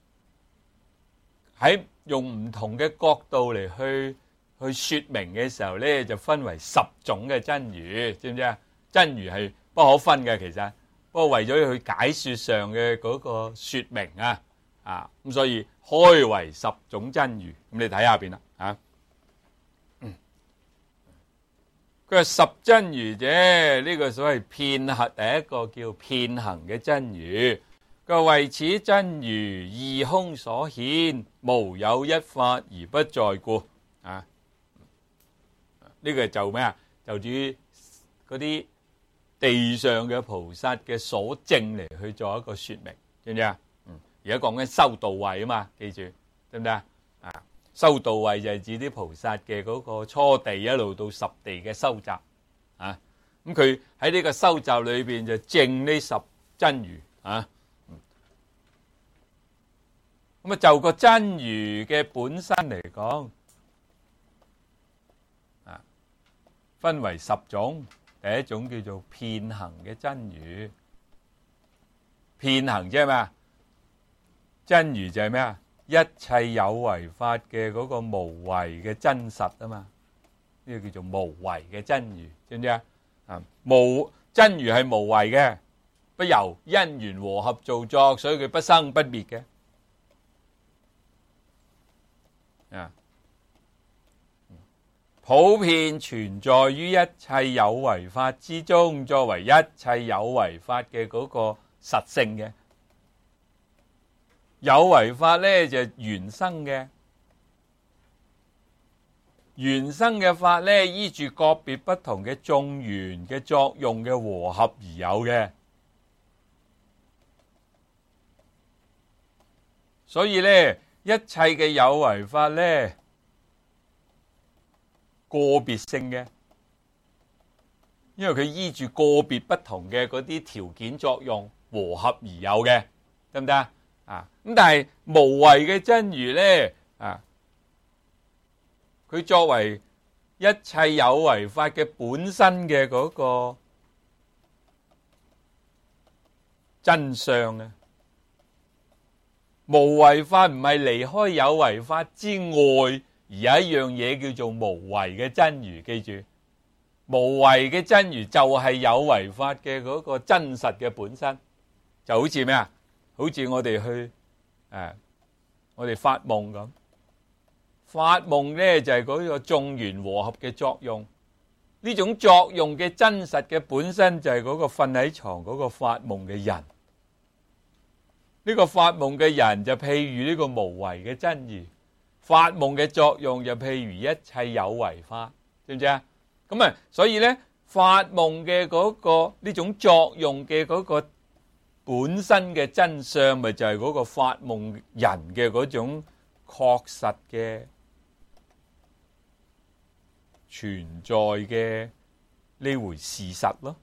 喺用唔同嘅角度嚟去去說明嘅時候咧，就分為十種嘅真如，知唔知啊？真如係不可分嘅，其實不過為咗去解說上嘅嗰個說明啊，啊咁所以開為十種真如，咁你睇下邊啦，啊，佢話十真如啫，呢個所謂遍行，第一個叫遍行嘅真如，佢話為此真如義空所顯，無有一法而不在故，啊。呢個就咩啊？就至於嗰啲地上嘅菩薩嘅所證嚟去做一個說明，知唔知啊？嗯，而家講緊修道位啊嘛，記住，得唔得啊？啊，修道位就係指啲菩薩嘅嗰個初地一路到十地嘅修習啊。咁佢喺呢個修習裏邊就證呢十真如啊。咁啊，就個真如嘅本身嚟講。分為十種，第一種叫做遍行嘅真如。遍行即係咩啊？真如就係咩啊？一切有為法嘅嗰個無為嘅真實啊嘛，呢個叫做無為嘅真如，知唔知啊？啊，無真如係無為嘅，不由因緣和合造作，所以佢不生不滅嘅。啊。普遍存在於一切有為法之中，作為一切有為法嘅嗰個實性嘅， 有為法咧就係緣生嘅，緣生嘅法咧依住個別不同嘅眾緣嘅作用嘅和合而有嘅，所以咧一切嘅有為法咧個別性嘅，因為佢依住個別不同嘅嗰啲條件作用和合而有嘅，得唔得啊？啊咁，但係無為嘅真如咧啊，佢作為一切有為法嘅本身嘅嗰個真相啊，無為法唔係離開有為法之外，而有一樣嘢叫做無為嘅真如。記住，無為嘅真如就係有為法嘅嗰個真實嘅本身，就好似咩啊？好似我哋去誒，我哋發夢咁，發夢咧就係嗰個眾緣和合嘅作用。呢種作用嘅真實嘅本身就係嗰個瞓喺床嗰個發夢嘅人。呢個發夢嘅人就譬如呢個無為嘅真如，發夢嘅作用就譬如一切有為法，知唔知啊？咁啊，所以咧發夢嘅嗰個呢種作用嘅嗰個本身嘅真相，咪就係嗰個發夢人嘅嗰種確實嘅存在嘅呢回事實咯，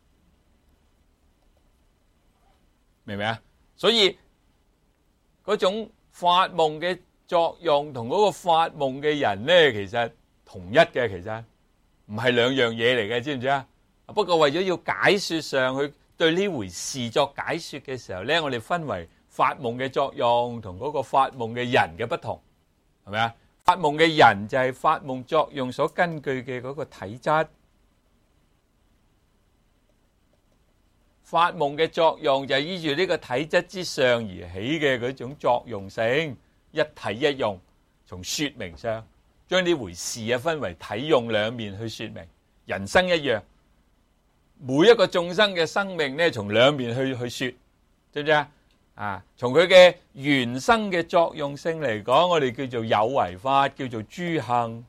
明唔明啊？所以嗰種發夢嘅作用同嗰個發夢嘅人咧，其實同一嘅，其實唔係兩樣嘢嚟嘅，知唔知啊？不過為咗要解說上去對呢回事作解說嘅時候咧，我哋分為發夢嘅作用同嗰個發夢嘅人嘅不同，係咪啊？發夢嘅人就係發夢作用所根據嘅嗰個體質，發夢嘅作用就係依住呢個體質之上而起嘅嗰種作用性，一體一用。從說明上將呢回事啊分為體用兩面去說明。人生一樣，每一個眾生嘅生命咧，從兩面去去說，知唔知啊？啊，從佢嘅原生嘅作用性嚟講，我哋叫做有為法，叫做諸行。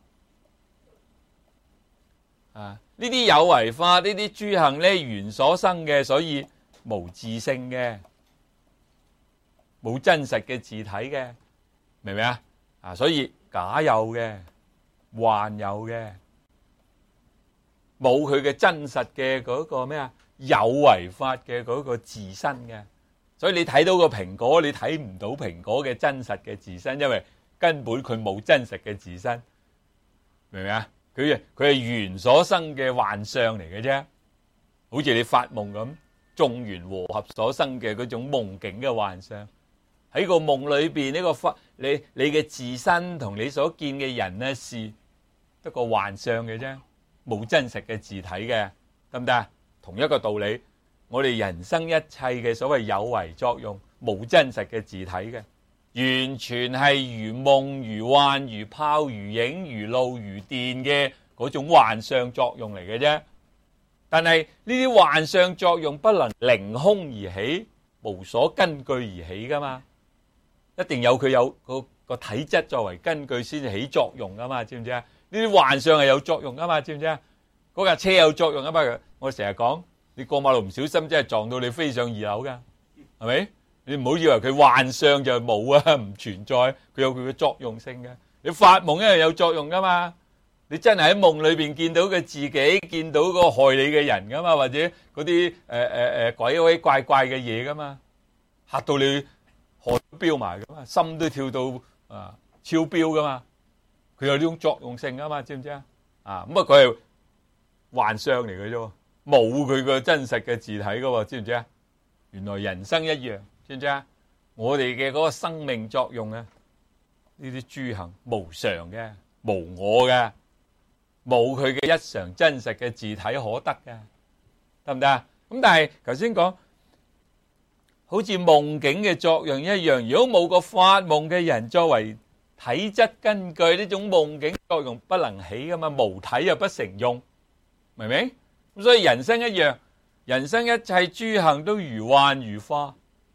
啊，呢啲有為法，呢啲諸行咧，緣所生嘅，所以無自性嘅，冇真實嘅自體嘅，明唔明啊？啊，所以假有嘅，幻有嘅，冇佢嘅真實嘅嗰個咩啊？有為法嘅嗰個自身嘅。所以你睇到個蘋果，你睇唔到蘋果嘅真實嘅自身，因為根本佢冇真實嘅自身，明唔明啊？佢佢係緣所生嘅幻象嚟嘅啫，好似你發夢咁，眾緣和合所生嘅嗰種夢境嘅幻象，喺個夢裏邊呢個發你你嘅自身同你所見嘅人呢，是一個幻象嘅啫，冇真實嘅自體嘅，得唔得啊？同一個道理。我哋人生一切嘅所謂有為作用，冇真實嘅自體嘅，完全係如夢、如幻、如泡、如影、如露、如電嘅嗰種幻象作用嚟嘅啫。但係呢啲幻象作用不能凌空而起，無所根據而起噶嘛，一定有佢有個個體質作為根據先至起作用噶嘛，知唔知啊？呢啲幻象係有作用噶嘛，知唔知啊？嗰架車有作用啊嘛，我成日講。你過馬路唔小心，真係撞到你飛上二樓噶，係咪？你唔好以為佢幻象就冇啊，唔存在，佢有佢嘅作用性嘅。你發夢一樣有作用噶嘛？你真係喺夢裏邊見到嘅自己，見到嗰個害你嘅人噶嘛，或者嗰啲誒誒誒鬼鬼怪怪嘅嘢噶嘛，嚇到你汗都飆埋噶嘛，心都跳到啊超標噶嘛，佢有呢種作用性噶嘛，知唔知啊？啊咁啊，佢係幻象嚟嘅啫。冇佢個真實嘅自體噶喎，知唔知啊？原來人生一樣，知唔知啊？我哋嘅嗰個生命作用啊，呢啲諸行無常嘅，無我嘅，冇佢嘅一常真實嘅自體可得嘅，得唔得啊？咁但係頭先講，好似夢境嘅作用一樣，如果冇個發夢嘅人作為體質根據，呢種夢境作用不能起噶嘛，無體又不成用，明唔明？咁所以人生一樣，人生一切諸行都如幻如化，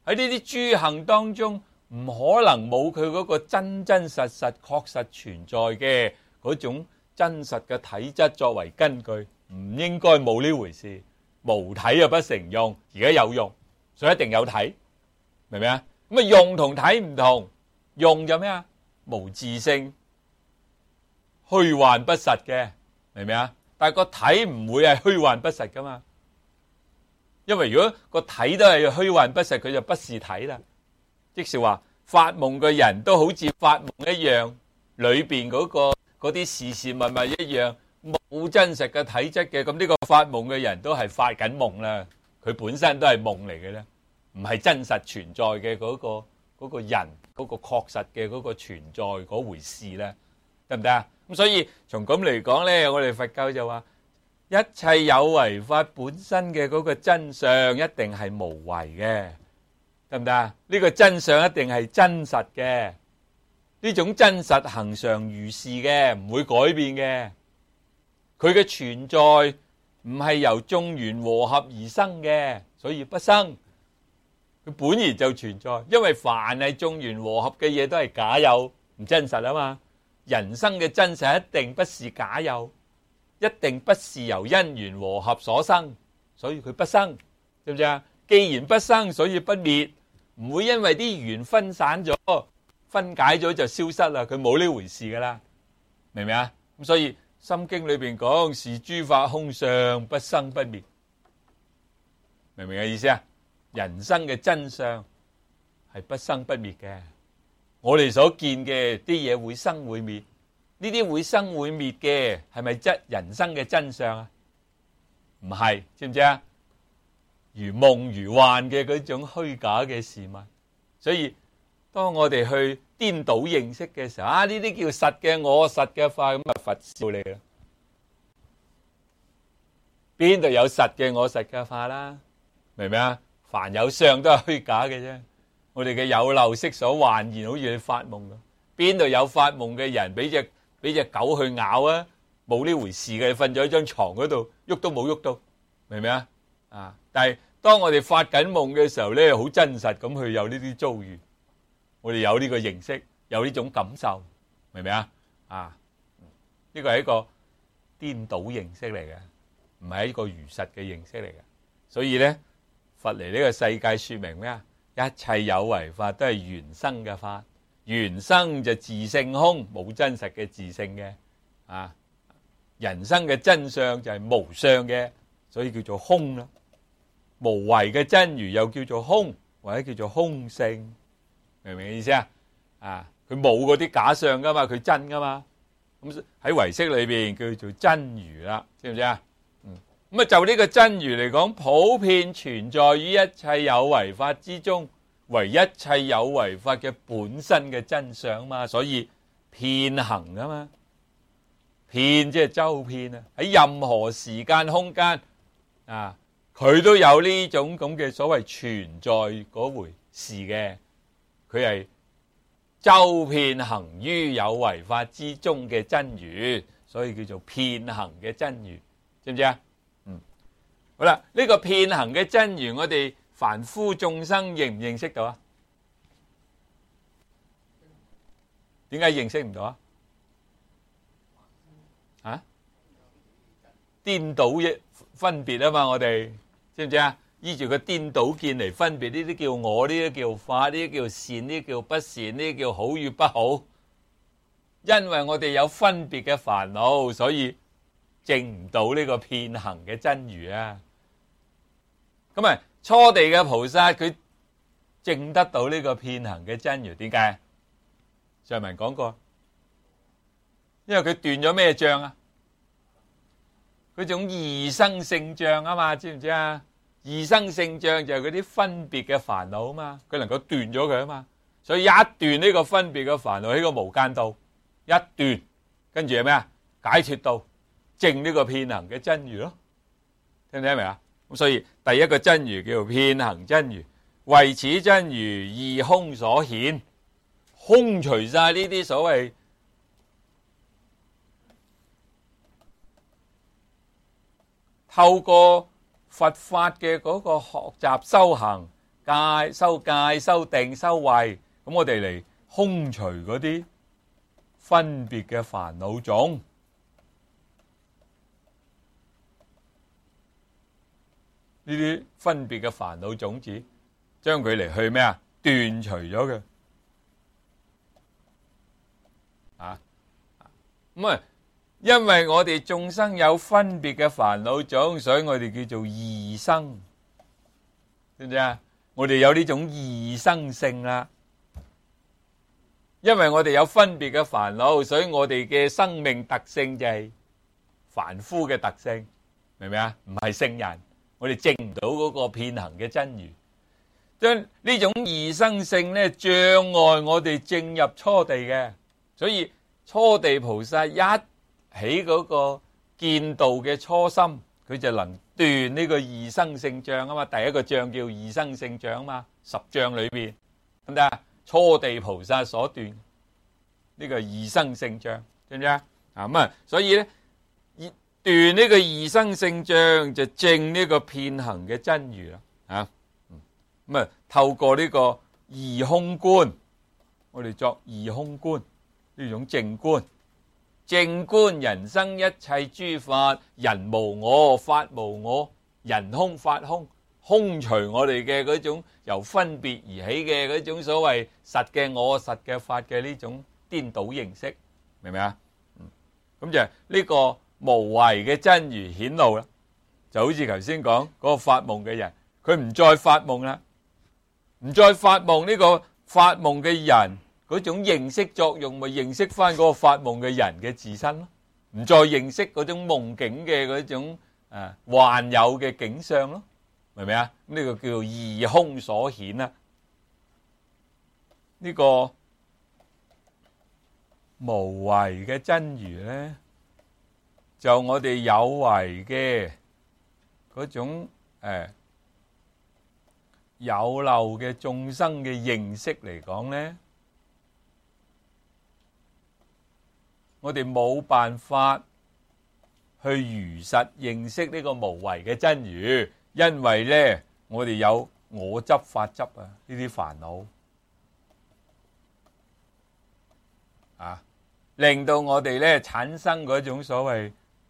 喺呢啲諸行當中，唔可能冇佢嗰個真真實實確實存在嘅嗰種真實嘅體質作為根據，唔應該冇呢回事。無體就不成用，而家有用，所以一定有體，明唔明啊？咁啊用同體唔同，用就咩啊？無自性，虛幻不實嘅，明唔明啊？但係個體唔會係虛幻不實噶嘛。因為如果個體都係虛幻不實，佢就不是體啦。即是話發夢嘅人都好似發夢一樣，裏邊嗰個嗰啲事事物物一樣，冇真實嘅體質嘅，咁呢個發夢嘅人都係發緊夢啦。佢本身都係夢嚟嘅咧，唔係真實存在嘅嗰個嗰個人嗰個確實嘅嗰個存在嗰回事咧，得唔得啊？咁所以從咁嚟講咧，我哋佛教就話，一切有為法本身嘅嗰個真相一定係無為嘅，得唔得啊？呢個真相一定係真實嘅，呢種真實恆常如是嘅，唔會改變嘅。佢嘅存在唔係由眾緣和合而生嘅，所以不生。佢本然就存在，因為凡係眾緣和合嘅嘢都係假有，唔真實啊嘛。人生嘅真實一定不是假有，一定不是由因緣和合所生，所以佢不生，知唔知啊？既然不生，所以不滅，唔會因為啲緣分散咗、分解咗就消失啦。佢冇呢回事噶啦，明唔明啊？咁所以心經裏邊講是諸法空相，不生不滅，明唔明嘅意思啊？人生嘅真相係不生不滅嘅。我哋所見嘅啲嘢會生會滅，呢啲會生會滅嘅係咪真人生嘅真相啊？唔係，知唔知啊？如夢如幻嘅嗰種虛假嘅事物，所以當我哋去顛倒認識嘅時候，啊呢啲叫實嘅我實嘅法，咁啊佛笑你啦！邊度有實嘅我實嘅法啦？明唔明啊？凡有相都係虛假嘅啫。我哋嘅有漏色所幻現，好似你發夢咁。邊度有發夢嘅人俾隻俾隻狗去咬啊？冇呢回事嘅，瞓咗喺張床嗰度，喐都冇喐到，明唔明啊？啊！但係當我哋發緊夢嘅時候咧，好真實咁去有呢啲遭遇，我哋有呢個認識，有呢種感受，明唔明啊？啊！呢個係一個顛倒認識嚟嘅，唔係一個如實嘅認識嚟嘅。所以咧，佛嚟呢個世界說明咩啊？一切有為法都係緣生嘅法，緣生就自性空，冇真實嘅自性嘅。啊，人生嘅真相就係無相嘅，所以叫做空啦。無為嘅真如又叫做空，或者叫做空性，明唔明嘅意思啊？啊，佢冇嗰啲假相噶嘛，佢真噶嘛。咁喺唯識裏邊叫做真如啦，知唔知啊？咁啊，就呢個真如嚟講，普遍存在於一切有為法之中，為一切有為法嘅本身嘅真相嘛，所以遍行啊嘛，遍即係周遍啊，喺任何時間空間啊，佢都有呢種咁嘅所謂存在嗰回事嘅，佢係周遍行於有為法之中嘅真如，所以叫做遍行嘅真如，知唔知啊？好啦，呢個遍行嘅真如，我哋凡夫眾生認唔認識到啊？點解認識唔到啊？啊？顛倒嘅分別啊嘛，我哋知唔知啊？依住個顛倒見嚟分別，呢啲叫我，呢啲叫法，呢啲叫善，呢啲叫不善，呢啲叫好與不好。因為我哋有分別嘅煩惱，所以證唔到呢個遍行嘅真如啊！咁啊，初地嘅菩薩佢證得到呢個遍行嘅真如，點解？上文講過，因為佢斷咗咩障啊？嗰種異生性障啊嘛，知唔知啊？異生性障就係嗰啲分別嘅煩惱啊嘛，佢能夠斷咗佢啊嘛，所以一斷呢個分別嘅煩惱喺個無間道一斷，跟住係咩啊？解脫道證呢個遍行嘅真如咯，聽唔聽明啊？咁所以第一個真如叫做遍行真如，為此真如義空所顯，空除晒呢啲所謂透過佛法嘅嗰個學習修行， 戒、修戒、修定、修慧，咁我哋嚟空除嗰啲分別嘅煩惱種。呢啲分別嘅煩惱種子，將佢嚟去咩啊？斷除咗佢啊！咁啊，因為我哋眾生有分別嘅煩惱種，所以我哋叫做異生，知唔知啊？我哋有呢種異生性啦。因為我哋有分別嘅煩惱，所以我哋嘅生命特性就係凡夫嘅特性，明唔明啊？唔係聖人。我哋證唔到嗰個遍行嘅真如，將呢種異生性咧障礙我哋證入初地嘅，所以初地菩薩一起嗰個見道嘅初心，佢就能斷呢個異生性障啊嘛。第一個障叫異生性障啊嘛，十障裏邊得唔得啊？初地菩薩所斷呢個異生性障，知唔知啊？啊咁啊，所以咧。斷呢個異生性障，就證呢個遍行嘅真如啦。啊，咁啊，透過呢個異空觀，我哋作異空觀呢種靜觀，靜觀人生一切諸法，人無我，法無我，人空法空，空除我哋嘅嗰種由分別而起嘅嗰種所謂實嘅我、實嘅法嘅呢種顛倒形式，明唔明啊？咁就呢個。無為嘅真如顯露啦，就好似頭先講嗰個發夢嘅人，佢唔再發夢啦，唔再發夢，呢個發夢嘅人嗰種認識作用，咪認識翻嗰個發夢嘅人嘅自身咯，唔再認識嗰種夢境嘅嗰種誒幻有嘅景象咯，明唔明啊？呢個叫做異空所顯啊，呢個無為嘅真如咧。就我哋有為嘅嗰種誒、呃、有漏嘅眾生嘅認識嚟講咧，我哋冇辦法去如實認識呢個無為嘅真如，因為咧我哋有我執、法執啊呢啲煩惱啊，令到我哋咧產生嗰種所謂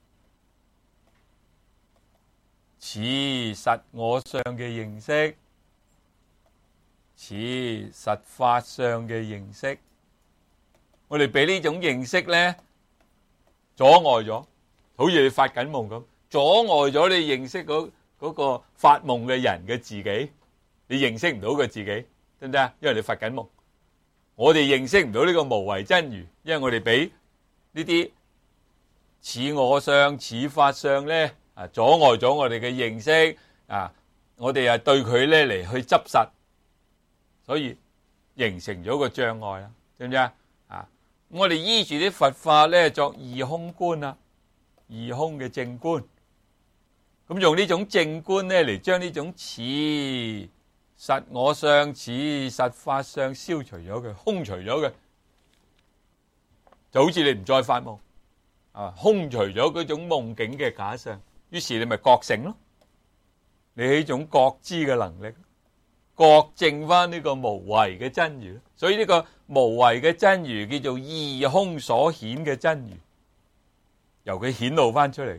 似實我相嘅認識，似實法相嘅認識，我哋俾呢種認識咧阻礙咗，好似你發緊夢咁，阻礙咗你認識嗰嗰個發夢嘅人嘅自己，你認識唔到佢自己，得唔得啊？因為你發緊夢，我哋認識唔到呢個無為真如，因為我哋俾呢啲似我相、似法相咧。啊！阻礙咗我哋嘅認識啊！我哋啊對佢咧嚟去執實，所以形成咗個障礙啦，知唔知啊？啊！我哋依住啲佛法咧作異空觀啊，異空嘅正觀，咁用呢種正觀咧嚟將呢種似實我相、似實法相消除咗佢，空除咗佢，就好似你唔再發夢啊，空除咗嗰種夢境嘅假象。於是你咪覺醒咯，你係一種覺知嘅能力，覺證翻呢個無為嘅真如。所以呢個無為嘅真如叫做異空所顯嘅真如，由佢顯露翻出嚟。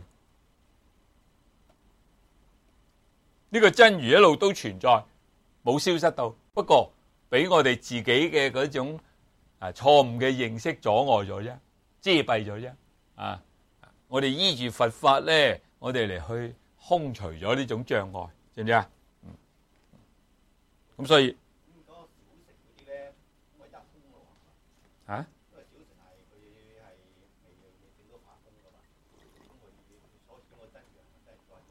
呢個真如一路都存在，冇消失到，不過俾我哋自己嘅嗰種啊錯誤嘅認識阻礙咗啫，遮蔽咗啫。啊，我哋依住佛法咧。我哋嚟去空除咗呢種障礙，知唔知啊？嗯，咁所以咁嗰個小乘嗰啲咧，咁咪一空咯嚇？因為小乘係佢係未未整到法空噶嘛，咁佢所顯個真如係真係都係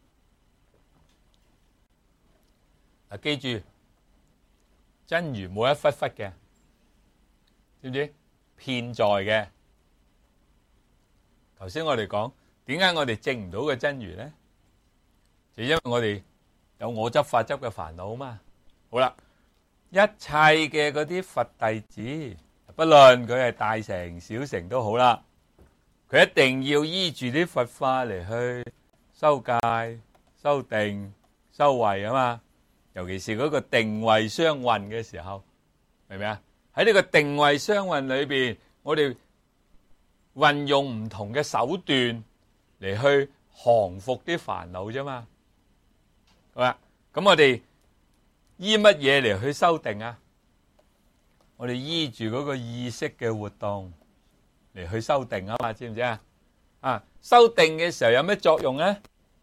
真。啊，記住真如冇一忽忽嘅，知唔知？遍在嘅。頭先我哋講。點解我哋證唔到嘅真如咧？就因為我哋有我執、法執嘅煩惱嘛。好啦，一切嘅嗰啲佛弟子，不論佢係大乘、小乘都好啦，佢一定要依住啲佛法嚟去修戒、修定、修慧啊嘛。 尤其是嗰個定位雙運嘅時候，明唔明啊？喺呢個定位雙運裏邊，我哋運用唔同嘅手段嚟去降服啲煩惱啫嘛。好啦，咁我哋依乜嘢嚟去修定啊？我哋依住嗰個意識嘅活動嚟去修定啊嘛，知唔知啊？啊，修定嘅時候有咩作用咧？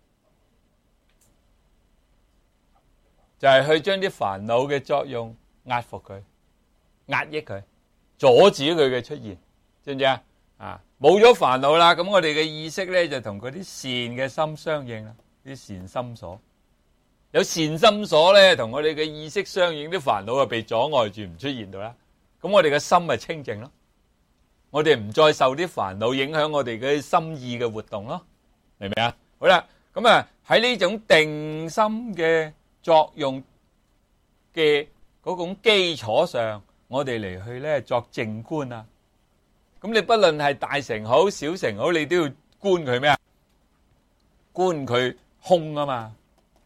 就係去將啲煩惱嘅作用壓服佢、壓抑佢、阻止佢嘅出現，知唔知啊？啊，冇咗煩惱啦，咁我哋嘅意識咧就同嗰啲善嘅心相應啦，啲善心所。有善心所咧，同我哋嘅意識相應，啲煩惱就被阻礙住唔出現到啦。咁我哋嘅心咪清淨咯，我哋唔再受啲煩惱影響我哋嘅心意嘅活動咯，明唔明啊？好啦，咁啊喺呢種定心嘅作用嘅嗰種基礎上，我哋嚟去咧作靜觀啊。咁你不論係大乘好、小乘好，你都要觀佢咩啊？觀佢空啊嘛。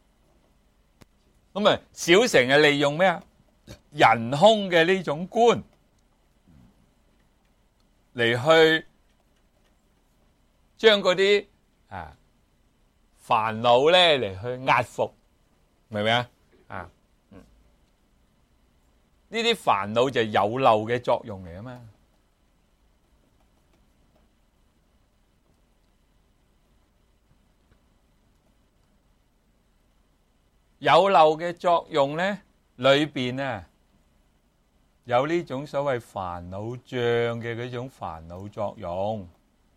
咁啊，小乘係利用咩啊？人空嘅呢種觀嚟去將嗰啲啊煩惱咧嚟去壓服，明唔明啊？啊，嗯，呢啲煩惱就係有漏嘅作用嚟啊嘛。有漏嘅作用咧，裏邊啊有呢種所謂煩惱障嘅嗰種煩惱作用，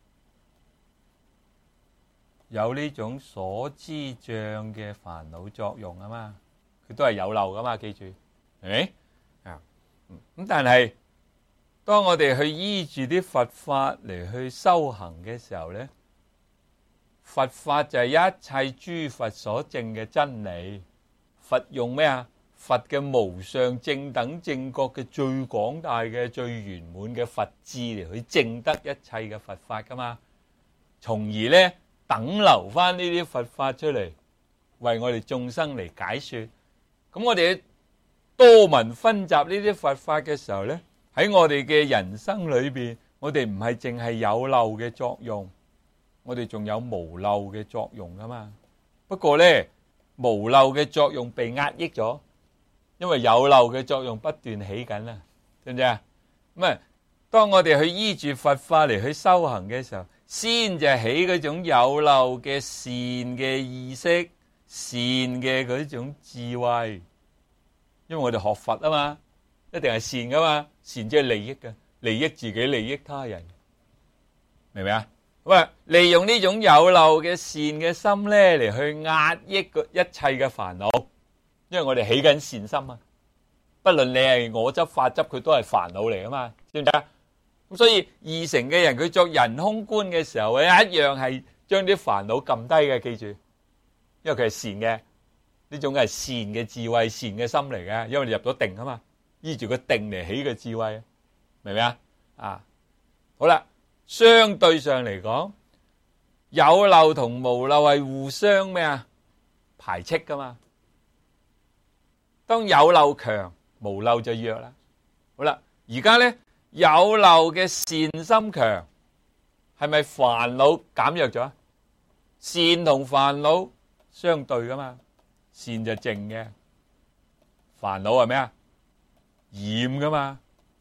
有呢種所知障嘅煩惱作用啊嘛，佢都係有漏噶嘛，記住，係咪啊？咁但係當我哋去依住啲佛法嚟去修行嘅時候咧，佛法就係一切諸佛所證嘅真理。佛用咩啊？佛嘅無上正等正覺嘅最廣大嘅最圓滿嘅佛智嚟去證得一切嘅佛法噶嘛，從而咧等留翻呢啲佛法出嚟，為我哋眾生嚟解說。咁我哋多聞分集呢啲佛法嘅時候咧，喺我哋嘅人生裏邊，我哋唔係淨係有漏嘅作用，我哋仲有無漏嘅作用噶嘛。不過咧，無漏嘅作用被壓抑咗，因為有漏嘅作用不斷起緊啦，知唔知啊？咁啊，當我哋去依住佛法嚟去修行嘅時候，先就起嗰種有漏嘅善嘅意識、善嘅嗰種智慧。因為我哋學佛啊嘛，一定係善噶嘛，善即係利益嘅，利益自己、利益他人，明唔明啊？喂，利用呢種有漏嘅善嘅心咧，嚟去壓抑個一切嘅煩惱，因為我哋起緊善心啊。不論你係我執、法執，佢都係煩惱嚟啊嘛，知唔知啊？咁所以二乘嘅人，佢作人空觀嘅時候，一樣係將啲煩惱撳低嘅，記住，因為佢係善嘅，呢種係善嘅智慧、善嘅心嚟嘅，因為你入咗定啊嘛，依住個定嚟起嘅智慧，明唔明啊？啊，好啦。相對上嚟講，有漏同無漏係互相咩啊？排斥噶嘛。當有漏強，無漏就弱啦。好啦，而家咧有漏嘅善心強，係咪煩惱減弱咗？善同煩惱相對噶嘛，善就靜嘅，煩惱係咩啊？染噶嘛。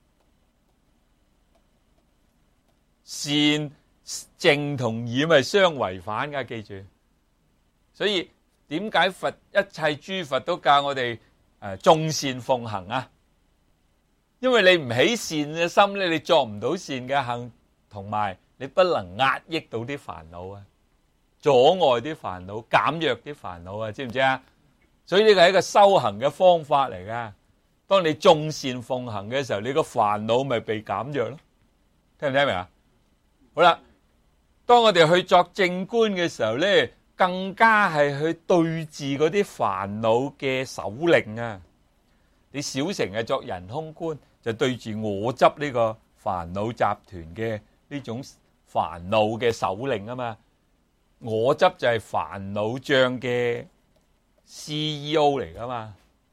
善靜同染係相違反噶，記住。所以點解佛一切諸佛都教我哋誒眾善奉行啊？因為你唔起善嘅心咧，你作唔到善嘅行，同埋你不能壓抑到啲煩惱啊，阻礙啲煩惱，減弱啲煩惱啊，知唔知啊？所以呢個係一個修行嘅方法嚟噶。當你眾善奉行嘅時候，你個煩惱咪被減弱咯。聽唔聽明啊？好啦，當我哋去作靜觀嘅時候咧，更加係去對治嗰啲煩惱嘅首領啊！你小乘係作人空觀，就對住我執呢個煩惱集團嘅呢種煩惱嘅首領啊嘛。我執就係煩惱障嘅 C E O 嚟噶嘛，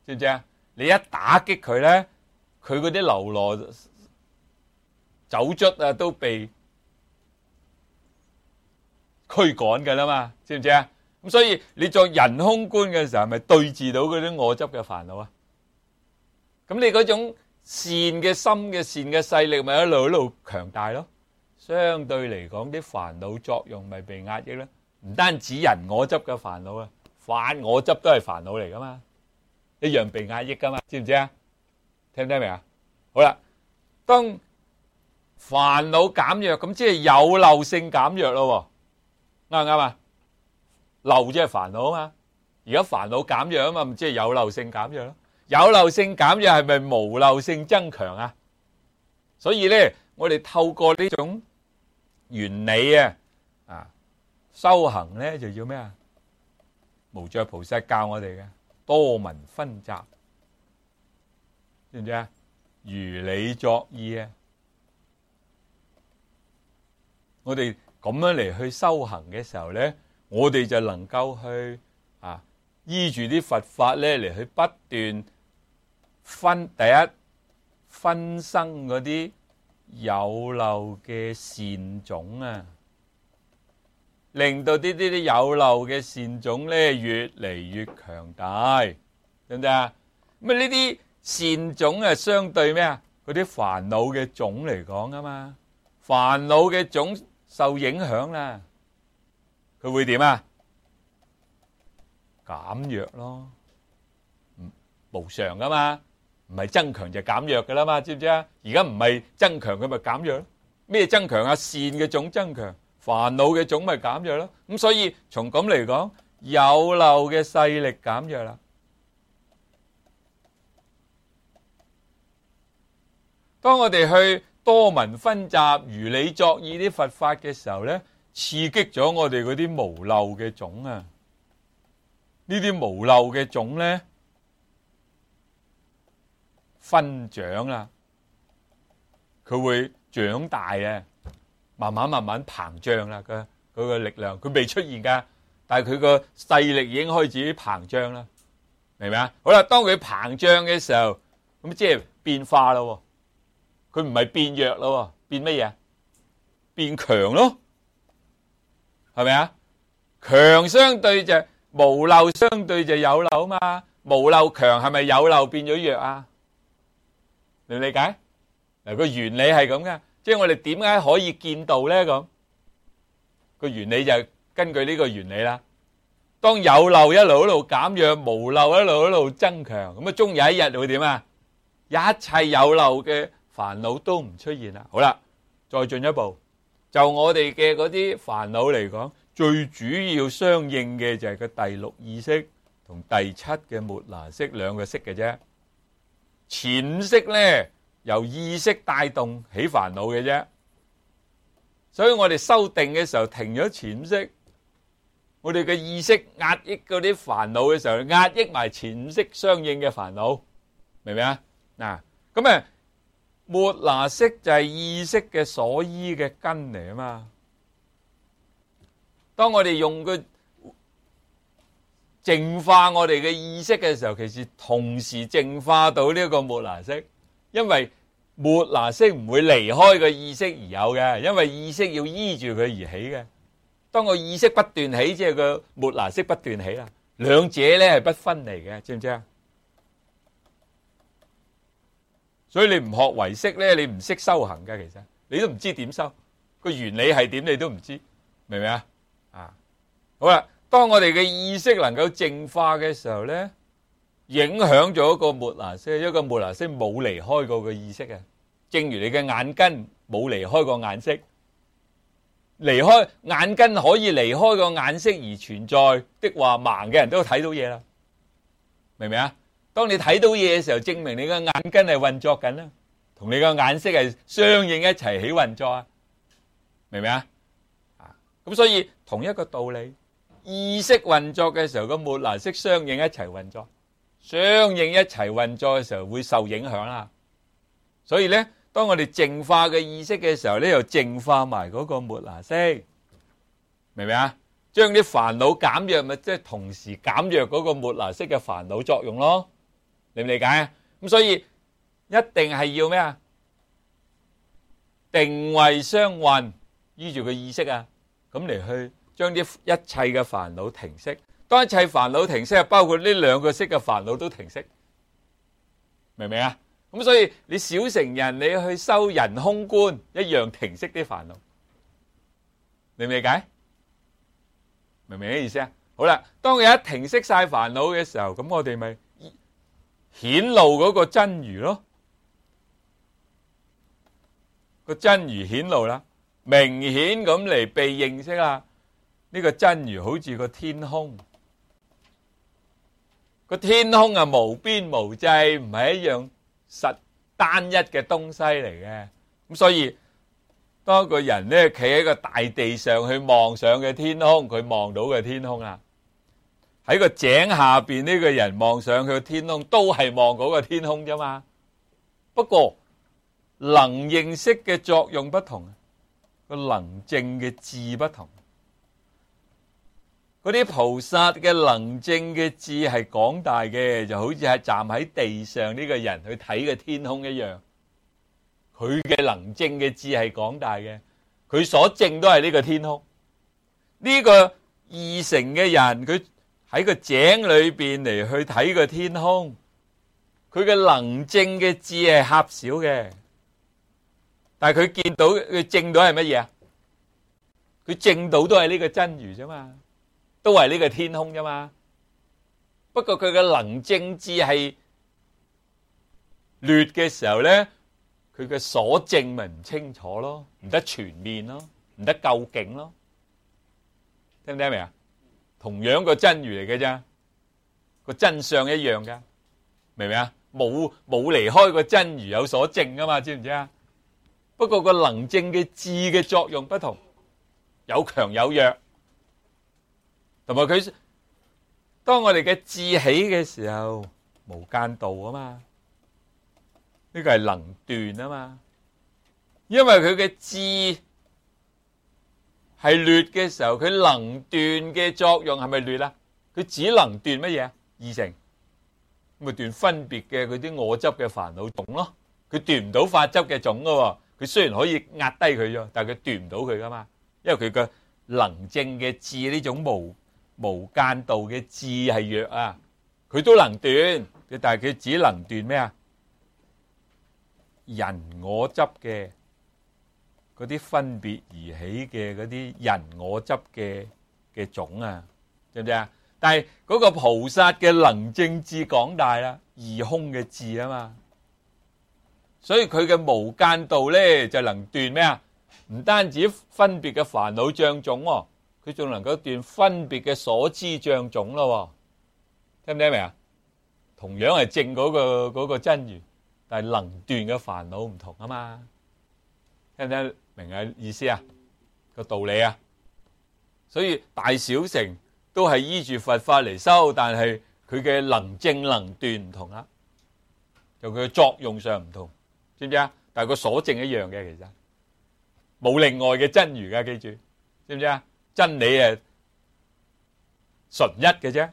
知唔知啊？你一打擊佢咧，佢嗰啲流羅走卒啊都被驅趕㗎啦嘛，知唔知啊？咁所以你作人空觀嘅時候，係咪對峙到嗰啲我執嘅煩惱啊？咁你嗰種善嘅心嘅善嘅勢力，咪一路一路強大咯。相對嚟講，啲煩惱作用咪被壓抑咧。唔單止人我執嘅煩惱啊，法我執都係煩惱嚟噶嘛，一樣被壓抑噶嘛，知唔知啊？聽唔聽明啊？好啦，當煩惱減弱，咁即係有漏性減弱咯，啱唔啱啊？漏即係煩惱啊嘛，而家煩惱減弱啊嘛，咪即係有漏性減弱咯。有漏性減弱係咪無漏性增強啊？所以咧，我哋透過呢種原理啊，啊修行咧就要咩啊？無著菩薩教我哋嘅多聞熏習，知唔知啊？如理作意啊！我哋咁樣嚟去修行嘅時候咧，我哋就能夠去啊依住啲佛法咧嚟去不斷分第一分生嗰啲有漏嘅善種啊，令到啲啲啲有漏嘅善種咧越嚟越強大，得唔得啊？咁啊呢啲善種係相對咩啊？嗰啲煩惱嘅種嚟講啊嘛，煩惱嘅種受影響啦，佢會點啊？減弱咯，無常噶嘛，唔係增強就減弱噶啦嘛，知唔知啊？而家唔係增強，佢咪減弱咯？咩增強啊？善嘅種增強，煩惱嘅種咪減弱咯。咁所以從咁嚟講，有漏嘅勢力減弱啦。當我哋去多聞熏習、如理作意啲佛法嘅時候咧，刺激咗我哋嗰啲無漏嘅種啊！呢啲無漏嘅種咧，分長啦，佢會長大啊，慢慢慢慢膨脹啦，佢佢個力量，佢未出現噶，但係佢個勢力已經開始膨脹啦，明唔明啊？好啦，當佢膨脹嘅時候，咁即係變化咯。佢唔係變弱咯，變乜嘢？變強咯，係咪啊？強相對就無漏，相對就有漏啊嘛。無漏強係咪有漏變咗弱啊？你理解？嗱，個原理係咁嘅，即係我哋點解可以見到咧？咁個原理就根據呢個原理啦。當有漏一路一路減弱，無漏一路一路增強，咁啊，終有一日會點啊？一切有漏嘅煩惱都唔出現啦。好啦，再進一步，就我哋嘅嗰啲煩惱嚟講，最主要相應嘅就係個第六意識同第七嘅末那識兩個識嘅啫。前五識咧由意識帶動起煩惱嘅啫，所以我哋修定嘅時候停咗前五識，我哋嘅意識壓抑嗰啲煩惱嘅時候，壓抑埋前五識相應嘅煩惱，明唔明啊？嗱，咁啊。末那識就係意識嘅所依嘅根嚟啊嘛。當我哋用個淨化我哋嘅意識嘅時候，其實同時淨化到呢一個末那識，因為末那識唔會離開個意識而有嘅，因為意識要依住佢而起嘅。當個意識不斷起，即係個末那識不斷起啦，兩者咧係不分離嘅，知唔知啊？所以你唔學唯識咧，你唔識修行嘅，其實你都唔知點修，個原理係點你都唔知，明唔明啊？啊，好啦，當我哋嘅意識能夠淨化嘅時候咧，影響咗一個末那識，一個末那識冇離開過個意識嘅，正如你嘅眼根冇離開過眼識，離開眼根可以離開個眼識而存在的話，盲嘅人都睇到嘢啦，明唔明啊？當你睇到嘢嘅時候，證明你個眼根係運作緊啦，同你個眼識係相應一齊起運作啊，明唔明啊？啊，咁所以同一個道理，意識運作嘅時候，個末那識相應一齊運作，相應一齊運作嘅時候會受影響啦。所以咧，當我哋淨化嘅意識嘅時候咧，又淨化埋嗰個末那識，明唔明啊？將啲煩惱減弱，咪即係同時減弱嗰個末那識嘅煩惱作用咯。 理唔理解啊？咁所以一定係要咩啊？定位雙運，依住個意識啊，咁嚟去將啲一切嘅煩惱停息。當一切煩惱停息，包括呢兩個識嘅煩惱都停息，明唔明啊？咁所以你小乘人，你去修人空觀，一樣停息啲煩惱，理唔理解？明唔明嘅意思啊？好啦，當佢一停息晒煩惱嘅時候，咁我哋咪顯露嗰個真如咯，個真如顯露啦，明顯咁嚟被認識啦。呢個真如好似個天空，個天空啊無邊無際，唔係一樣實單一嘅東西嚟嘅。咁所以當一個人咧企喺個大地上去望上嘅天空，佢望到嘅天空啦。喺個井下邊呢個人望上去嘅天空，都係望嗰個天空啫嘛。不過能認識嘅作用不同，個能證嘅智不同。嗰啲菩薩嘅能證嘅智係廣大嘅，就好似係站喺地上呢個人去睇嘅天空一樣。佢嘅能證嘅智係廣大嘅，佢所證都係呢個天空。呢個二乘嘅人，佢喺個井裏邊嚟去睇個天空，佢嘅能證嘅智係狹小嘅，但係佢見到佢證到係乜嘢啊？佢證到都係呢個真如啫嘛，都係呢個天空啫嘛。不過佢嘅能證智係劣嘅時候咧，佢嘅所證咪唔清楚咯，唔得全面咯，唔得究竟咯。聽唔聽明啊？同樣個真如嚟嘅啫，個真相一樣噶，明唔明啊？冇冇離開個真如有所證噶嘛？知唔知啊？不過個能證嘅智嘅作用不同，有強有弱，同埋佢當我哋嘅智起嘅時候，無間道啊嘛，呢個係能斷啊嘛，因為佢嘅智係劣嘅時候，佢能斷嘅作用係咪劣啊？佢只能斷乜嘢？二乘，咁咪斷分別嘅嗰啲我執嘅煩惱種咯。佢斷唔到法執嘅種噶，佢雖然可以壓低佢啫，但係佢斷唔到佢噶嘛。因為佢嘅能證嘅智呢種無無間道嘅智係弱啊，佢都能斷，但係佢只能斷咩啊？人我執嘅。嗰啲分別而起嘅嗰啲人我執嘅嘅種啊，知唔知啊？但係嗰個菩薩嘅能證智廣大啦，二空嘅智啊嘛，所以佢嘅無間道咧就能斷咩啊？唔單止分別嘅煩惱障種喎，佢仲能夠斷分別嘅所知障種咯，聽唔聽明啊？同樣係證嗰個嗰個真如，但係能斷嘅煩惱唔同啊嘛，聽唔聽？明嘅意思啊，個道理啊，所以大小乘都係依住佛法嚟修，但係佢嘅能證能斷唔同啦，就佢嘅作用上唔同，知唔知啊？但係個所證一樣嘅，其實冇另外嘅真如噶，記住，知唔知啊？真理係純一嘅啫，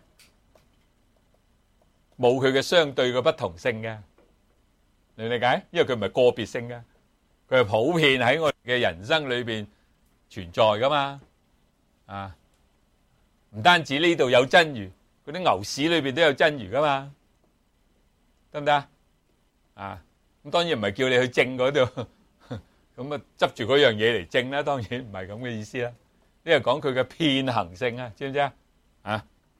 冇佢嘅相對嘅不同性嘅，你理解？因為佢唔係個別性嘅。佢係普遍喺我哋嘅人生裏邊存在噶嘛，啊，唔單止呢度有真如，嗰啲牛屎裏邊都有真如噶嘛，得唔得啊？啊，咁當然唔係叫你去證嗰度，咁啊執住嗰樣嘢嚟證啦，當然唔係咁嘅意思啦。呢個講佢嘅遍行性啊，知唔知啊？啊，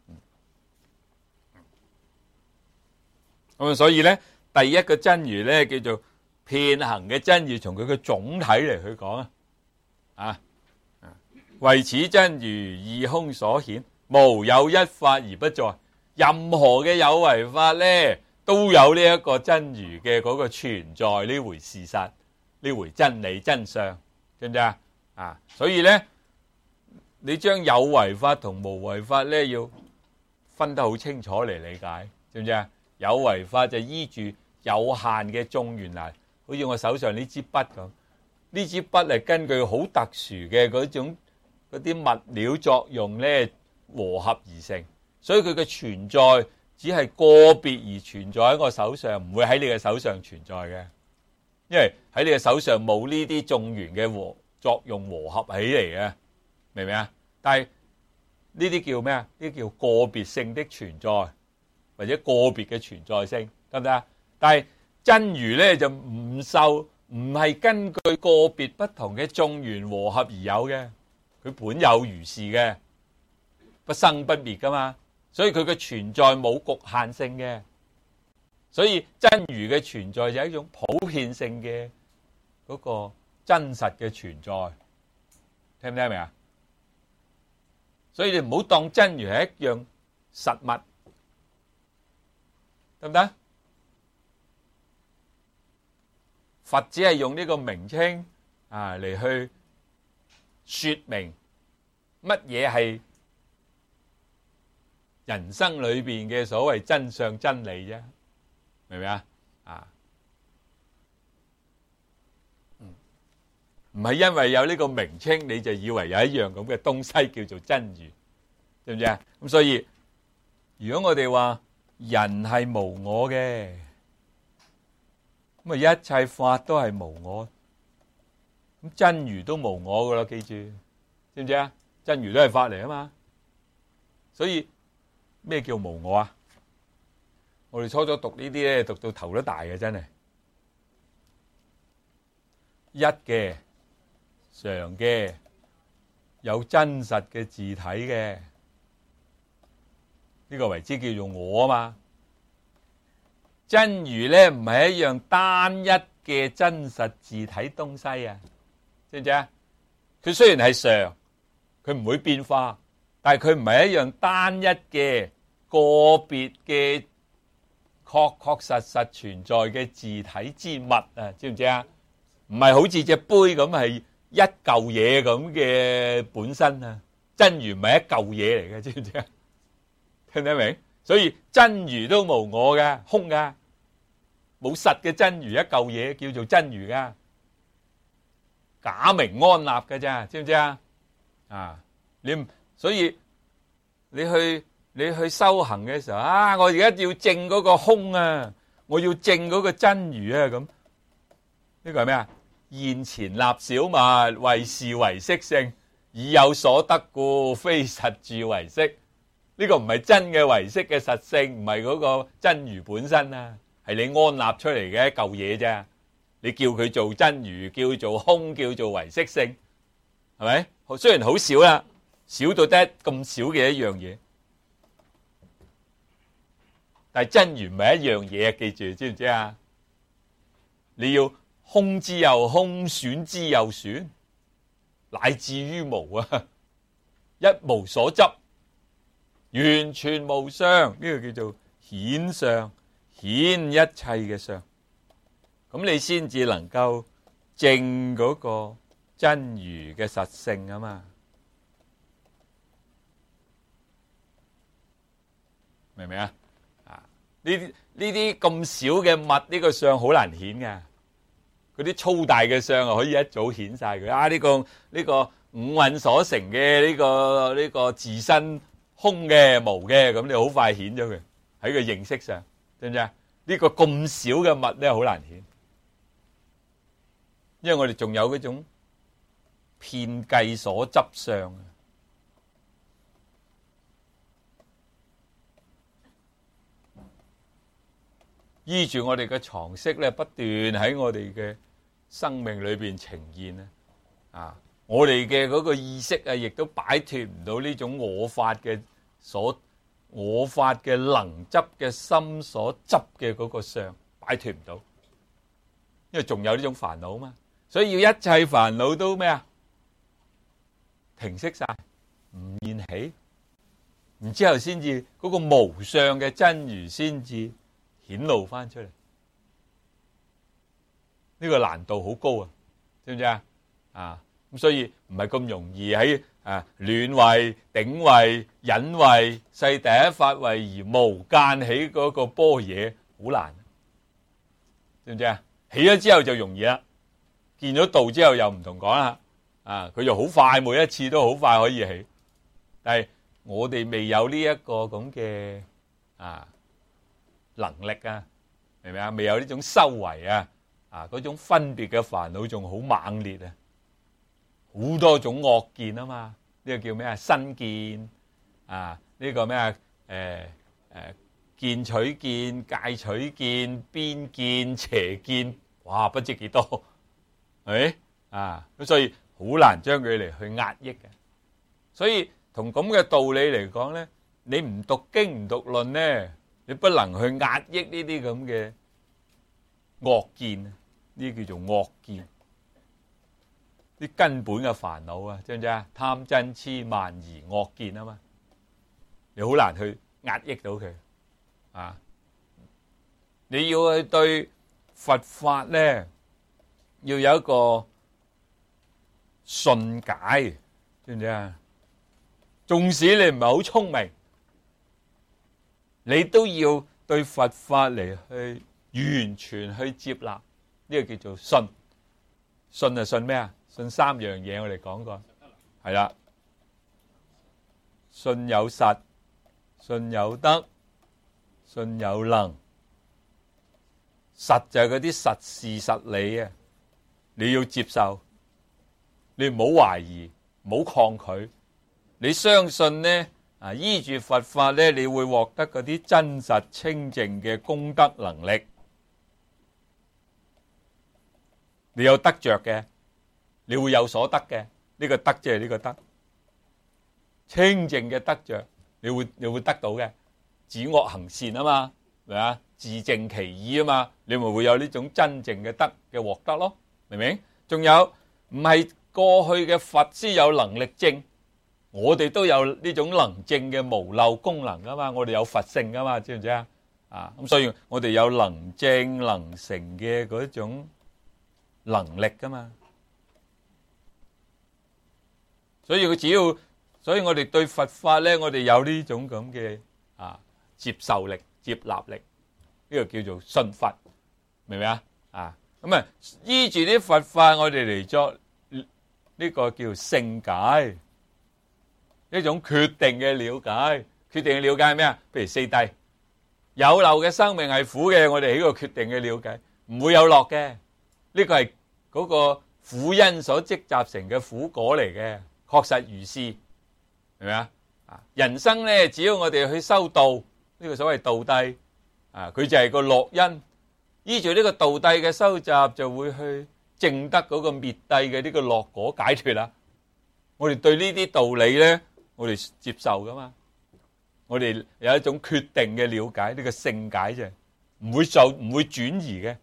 咁啊，所以咧，第一個真如咧叫做遍行嘅真如，從佢嘅總體嚟去講啊，啊，為此真如二空所顯，無有一法而不在。任何嘅有為法咧，都有呢一個真如嘅嗰個存在呢回事實，呢回真理真相，知唔知啊？啊，所以咧，你將有為法同無為法咧，要分得好清楚嚟理解，知唔知啊？有為法就依住有限嘅眾緣嚟。好似我手上呢支筆咁，呢支筆係根據好特殊嘅嗰種嗰啲物料作用咧和合而成，所以佢嘅存在只係個別而存在喺我手上，唔會喺你嘅手上存在嘅，因為喺你嘅手上冇呢啲眾緣嘅和作用和合起嚟嘅，明唔明啊？但係呢啲叫咩啊？呢啲叫個別性的存在，或者個別嘅存在性，得唔得啊？但係真如咧就唔受，唔係根據個別不同嘅眾緣和合而有嘅，佢本有如是嘅，不生不滅噶嘛。所以佢嘅存在冇局限性嘅，所以真如嘅存在就係一種普遍性嘅嗰個真實嘅存在，聽唔聽明啊？所以你唔好當真如係一樣實物，得唔得？佛只係用呢個名稱啊嚟去說明乜嘢係人生裏邊嘅所謂真相真理啫，明唔明啊？啊，唔係因為有呢個名稱，你就以為有一樣咁嘅東西叫做真如，知唔知啊？咁所以，如果我哋話人係無我嘅，咁啊一切法都係無我，咁真如都無我噶啦，記住，知唔知啊？真如都係法嚟啊嘛，所以。咩叫無我啊？我哋初初讀呢啲咧，讀到頭都大嘅，真係一嘅常嘅有真實嘅自體嘅，呢個為之叫做我啊嘛。真如咧唔係一樣單一嘅真實自體東西啊，知唔知啊？佢雖然係常，佢唔會變化，但係佢唔係一樣單一嘅。個別嘅確確實實存在嘅自體之物啊，知唔知啊？唔係好似隻杯咁係一嚿嘢咁嘅本身啊，真如唔係一嚿嘢嚟嘅，知唔知啊？聽得明？所以真如都無我嘅，空噶，冇實嘅真如一嚿嘢叫做真如噶，假名安立嘅啫，知唔知啊？啊，你所以你去。你去修行嘅時候啊，我而家要證嗰個空啊，我要證嗰個真如啊，咁呢個係咩啊？現前立小物，為是為色性，已有所得故，非實住為色。呢個唔係真嘅為色嘅實性，唔係嗰個真如本身啊，係你安立出嚟嘅一嚿嘢啫。你叫佢做真如，叫做空，叫做為色性，係咪？雖然好少啦，少到得咁少嘅一樣嘢。但係真如唔係一樣嘢啊！記住，知唔知啊？你要空之又空，損之又損，乃至於無啊！一無所執，完全無相，呢個叫做顯相，顯一切嘅相。咁你先至能夠證嗰個真如嘅實性啊嘛？明唔明啊？呢啲呢啲咁少嘅物，呢個相好難顯㗎。嗰啲粗大嘅相啊，可以一早顯晒佢。啊，呢個呢個五蘊所成嘅呢個呢個自身空嘅無嘅，咁你好快顯咗佢喺個認識上，知唔知啊？呢個咁少嘅物咧，好難顯，因為我哋仲有嗰種遍計所執相啊。依住我哋嘅常識咧，不斷喺我哋嘅生命裏邊呈現咧，啊，我哋嘅嗰個意識啊，亦都擺脫唔到呢種我法嘅所我法嘅能執嘅心所執嘅嗰個相，擺脫唔到，因為仲有呢種煩惱嘛，所以要一切煩惱都咩啊？停息晒，唔現起，然之後先至嗰個無相嘅真如先至顯露翻出嚟，呢個難度好高啊，知唔知啊？啊，咁所以唔係咁容易喺啊暖位、頂位、隱位、世第一法位而無間起嗰個般若，好難，知唔知啊？起咗之後就容易啦，見咗道之後又唔同講啦，啊，佢就好快，每一次都好快可以起，但係我哋未有呢一個咁嘅啊。 能力啊，明唔明啊？未有呢種修為啊，啊嗰種分別嘅煩惱仲好猛烈啊，好多種惡見啊嘛，呢個叫咩啊？身見啊，呢個咩啊？誒誒見取見、戒取見、邊見、邪見，哇，不知幾多，係咪啊？咁所以好難將佢嚟去壓抑嘅。所以同咁嘅道理嚟講咧，你唔讀經唔讀論咧，你不能去壓抑呢啲咁嘅惡見，呢啲叫做惡見，啲根本嘅煩惱啊，知唔知啊？貪嗔痴慢疑惡見啊嘛，你好難去壓抑到佢啊！你要去對佛法咧，要有一個順解，知唔知啊？縱使你唔係好聰明，你都要對佛法嚟去完全去接納，呢個叫做信。信係信咩啊？信三樣嘢，我哋講過，係啦，信有實，信有德，信有能。實就係嗰啲實事實理啊，你要接受，你唔好懷疑，唔好抗拒。你相信呢，啊依住佛法呢，你會獲得嗰啲真實清淨嘅功德能力。你有得着嘅，你會有所得嘅。呢個得即係呢個得，清淨嘅得着，你會你會得到嘅。止惡行善啊嘛，係咪啊？自淨其意啊嘛，你咪會有呢種真正嘅得嘅獲得咯，明唔明？仲有唔係過去嘅佛先有能力證。我哋都有呢種能證嘅無漏功能噶嘛，我哋有佛性噶嘛，知唔知啊？啊，咁所以我哋有能證能成嘅嗰種能力噶嘛。所以佢只要，所以我哋對佛法咧，我哋有呢種咁嘅啊接受力、接納力，呢個叫做信佛，明唔明啊？啊，咁啊依住啲佛法，我哋嚟作呢個叫聖解。一種決定嘅了解，決定嘅了解係咩啊？譬如四諦，有漏嘅生命係苦嘅，我哋喺個決定嘅了解，唔會有樂嘅。呢個係嗰個苦因所積集成嘅苦果嚟嘅，確實如是，明唔明啊？啊，人生咧，只要我哋去修道，呢個所謂道諦，啊，佢就係個樂因，依住呢個道諦嘅收集，就會去證得嗰個滅諦嘅呢個樂果解脫啦。我哋對呢啲道理咧，我哋接受噶嘛，我哋有一種決定嘅了解，呢個聖解啫，唔會受唔會轉移嘅。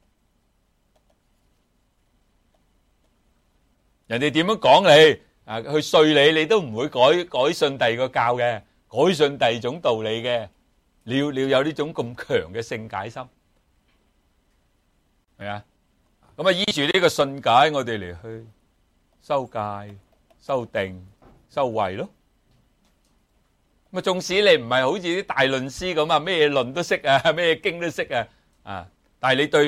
人哋點樣講你啊，去說你，你都唔會改改信第二個教嘅，改信第二種道理嘅。你要你要有呢種咁強嘅聖解心，係啊。咁啊，依住呢個信解，我哋嚟去修戒、修定、修慧咯。咁啊，縱使你唔係好似啲大論師咁啊，咩論都識啊，咩經都識啊，啊，但係你對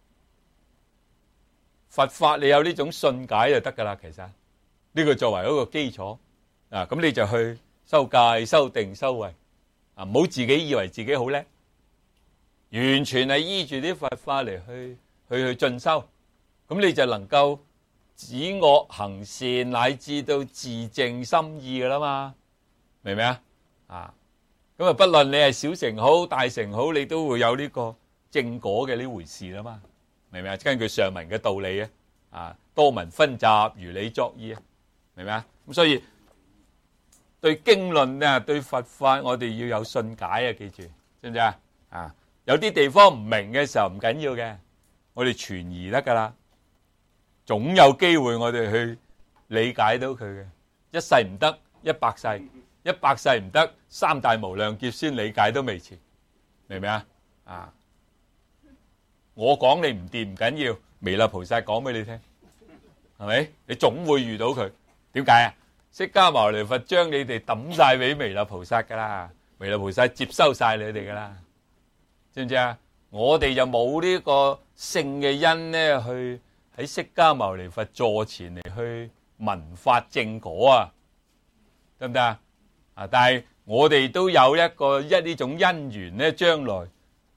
佛法你有呢種信解就得噶啦。其實呢個作為一個基礎啊，咁你就去修戒、修定、修慧啊，唔好自己以為自己好叻，完全係依住啲佛法嚟去去去進修，咁你就能夠止惡行善，乃至到自淨心意噶啦嘛，明唔明啊？啊，咁啊，不論你係小乘好、大乘好，你都會有呢個正果嘅呢回事啦嘛，明唔明啊？根據上文嘅道理啊，啊，多聞分集，如理作意啊，明唔明啊？咁所以對經論啊，對佛法，我哋要有信解啊，記住，知唔知啊？啊，有啲地方唔明嘅時候唔緊要嘅，我哋傳疑得噶啦，總有機會我哋去理解到佢嘅，一世唔得，一百世。一百世唔得，三大無量劫先理解都未遲，明唔明啊？啊！我講你唔掂唔緊要，彌勒菩薩講俾你聽，係咪？你總會遇到佢，點解啊？釋迦牟尼佛將你哋抌晒俾彌勒菩薩噶啦，彌勒菩薩接收晒你哋噶啦，知唔知啊？我哋就冇呢個聖嘅因咧，去喺釋迦牟尼佛座前嚟去聞法正果啊，得唔得啊？啊！但係我哋都有一個一呢種因緣咧，將來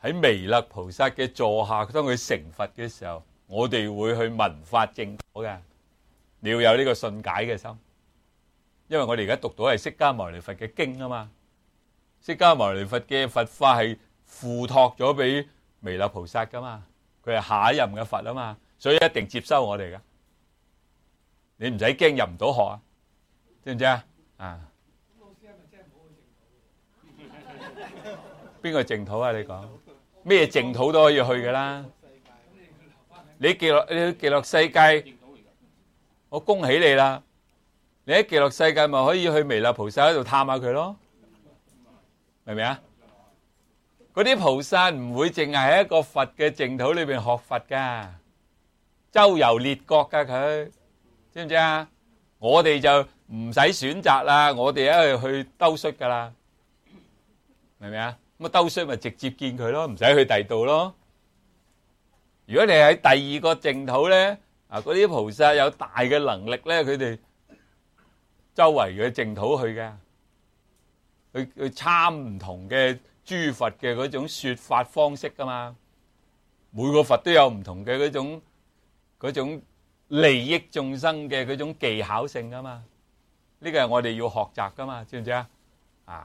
喺彌勒菩薩嘅座下，當佢成佛嘅時候，我哋會去聞法正果嘅。你要有呢個信解嘅心，因為我哋而家讀到係釋迦牟尼佛嘅經啊嘛。釋迦牟尼佛嘅佛法係付託咗俾彌勒菩薩噶嘛，佢係下一任嘅佛啊嘛，所以一定接收我哋噶。你唔使驚入唔到學啊，知唔知啊？啊！老師係咪真係冇去淨土？邊個淨土啊？你講咩淨土都可以去噶啦。你極樂你極樂世界，我恭喜你啦！你喺極樂世界咪可以去彌勒菩薩喺度探下佢咯，明唔明啊？嗰啲菩薩唔會淨係喺一個佛嘅淨土裏邊學佛噶，周遊列國噶佢，知唔知啊？我哋就唔使選擇啦，我哋一去去兜率噶啦，明唔明啊？咁啊兜率咪直接見佢咯，唔使去第二度咯。如果你喺第二個淨土咧，啊嗰啲菩薩有大嘅能力咧，佢哋周圍嘅淨土去嘅，去去參唔同嘅諸佛嘅嗰種說法方式噶嘛，每個佛都有唔同嘅嗰種嗰種利益眾生嘅嗰種技巧性噶嘛，呢個係我哋要學習噶嘛，知唔知啊？啊，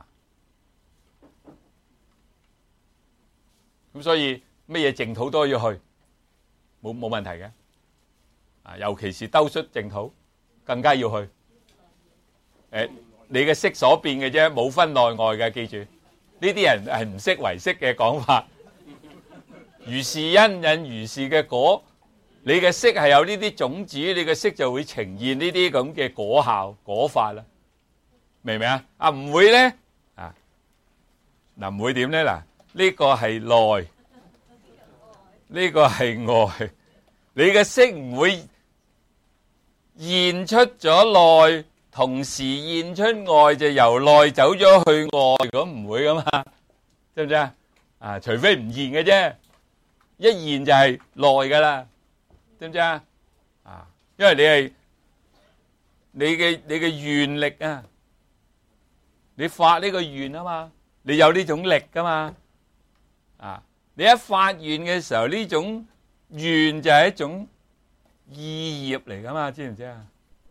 咁所以乜嘢淨土都要去。冇冇問題嘅，啊，尤其是兜率淨土，更加要去。誒，你嘅色所變嘅啫，冇分內外嘅，記住。呢啲人係唔識唯識嘅講法。如是因引如是嘅果，你嘅色係有呢啲種子，你嘅色就會呈現呢啲咁嘅果效果法啦。明唔明啊？啊，唔會咧，啊，嗱唔會點咧？嗱，呢個係內。呢個係外，你嘅色唔會現出咗內，同時現出外，就由內走咗去外，咁唔會噶嘛？知唔知啊？啊，除非唔現嘅啫，一現就係內噶啦，知唔知啊？啊，因為你係你嘅你嘅願力啊，你發呢個願啊嘛，你有呢種力噶嘛，啊。你一發願嘅時候，呢種願就係一種意業嚟噶嘛，知唔知啊？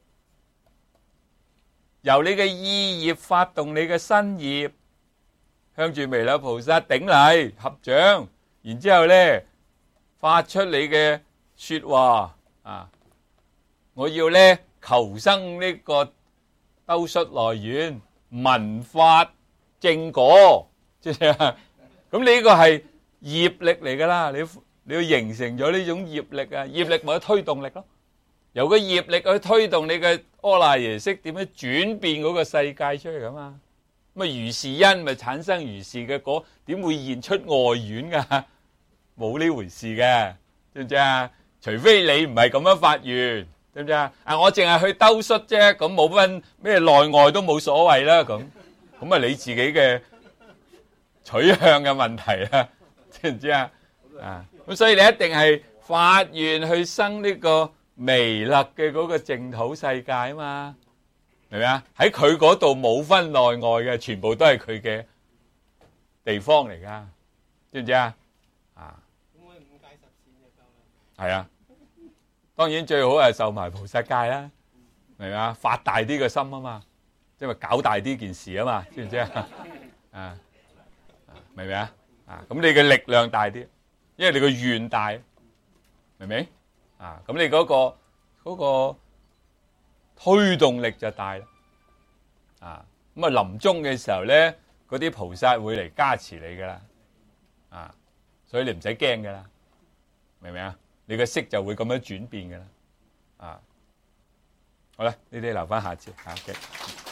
由你嘅意業發動你嘅身業，向住彌勒菩薩頂禮合掌，然之後咧發出你嘅說話啊！我要咧求生呢個兜率來願，聞法正果，知唔知啊？咁你呢個係業力嚟噶啦，你你要形成咗呢種業力啊，業力咪有推動力咯。由個業力去推動你嘅阿賴耶識點樣轉變嗰個世界出嚟噶嘛？咁啊如是因咪產生如是嘅果，點會現出外緣噶？冇呢回事嘅，知唔知啊？除非你唔係咁樣發願，知唔知啊？啊，我淨係去兜率啫，咁冇分咩內外都冇所謂啦。咁咁啊，你自己嘅取向嘅問題啦。知唔知啊？啊，咁所以你一定係發願去生呢個彌勒嘅嗰個淨土世界啊嘛，明唔明啊？喺佢嗰度冇分內外嘅，全部都係佢嘅地方嚟噶，知唔知啊？啊，咁我五戒十善就夠啦。係啊，當然最好係受埋菩薩戒啦，明唔明啊？發大啲嘅心啊嘛，即係搞大啲件事啊嘛，知唔知啊？啊，明唔明啊？啊，咁你嘅力量大啲，因為你個願大，明唔明？啊，咁你嗰個嗰個推動力就大啦。啊，咁啊臨終嘅時候咧，嗰啲菩薩會嚟加持你噶啦。啊，所以你唔使驚噶啦，明唔明啊？你嘅色就會咁樣轉變噶啦。啊，好啦，呢啲留翻下次嚇嘅。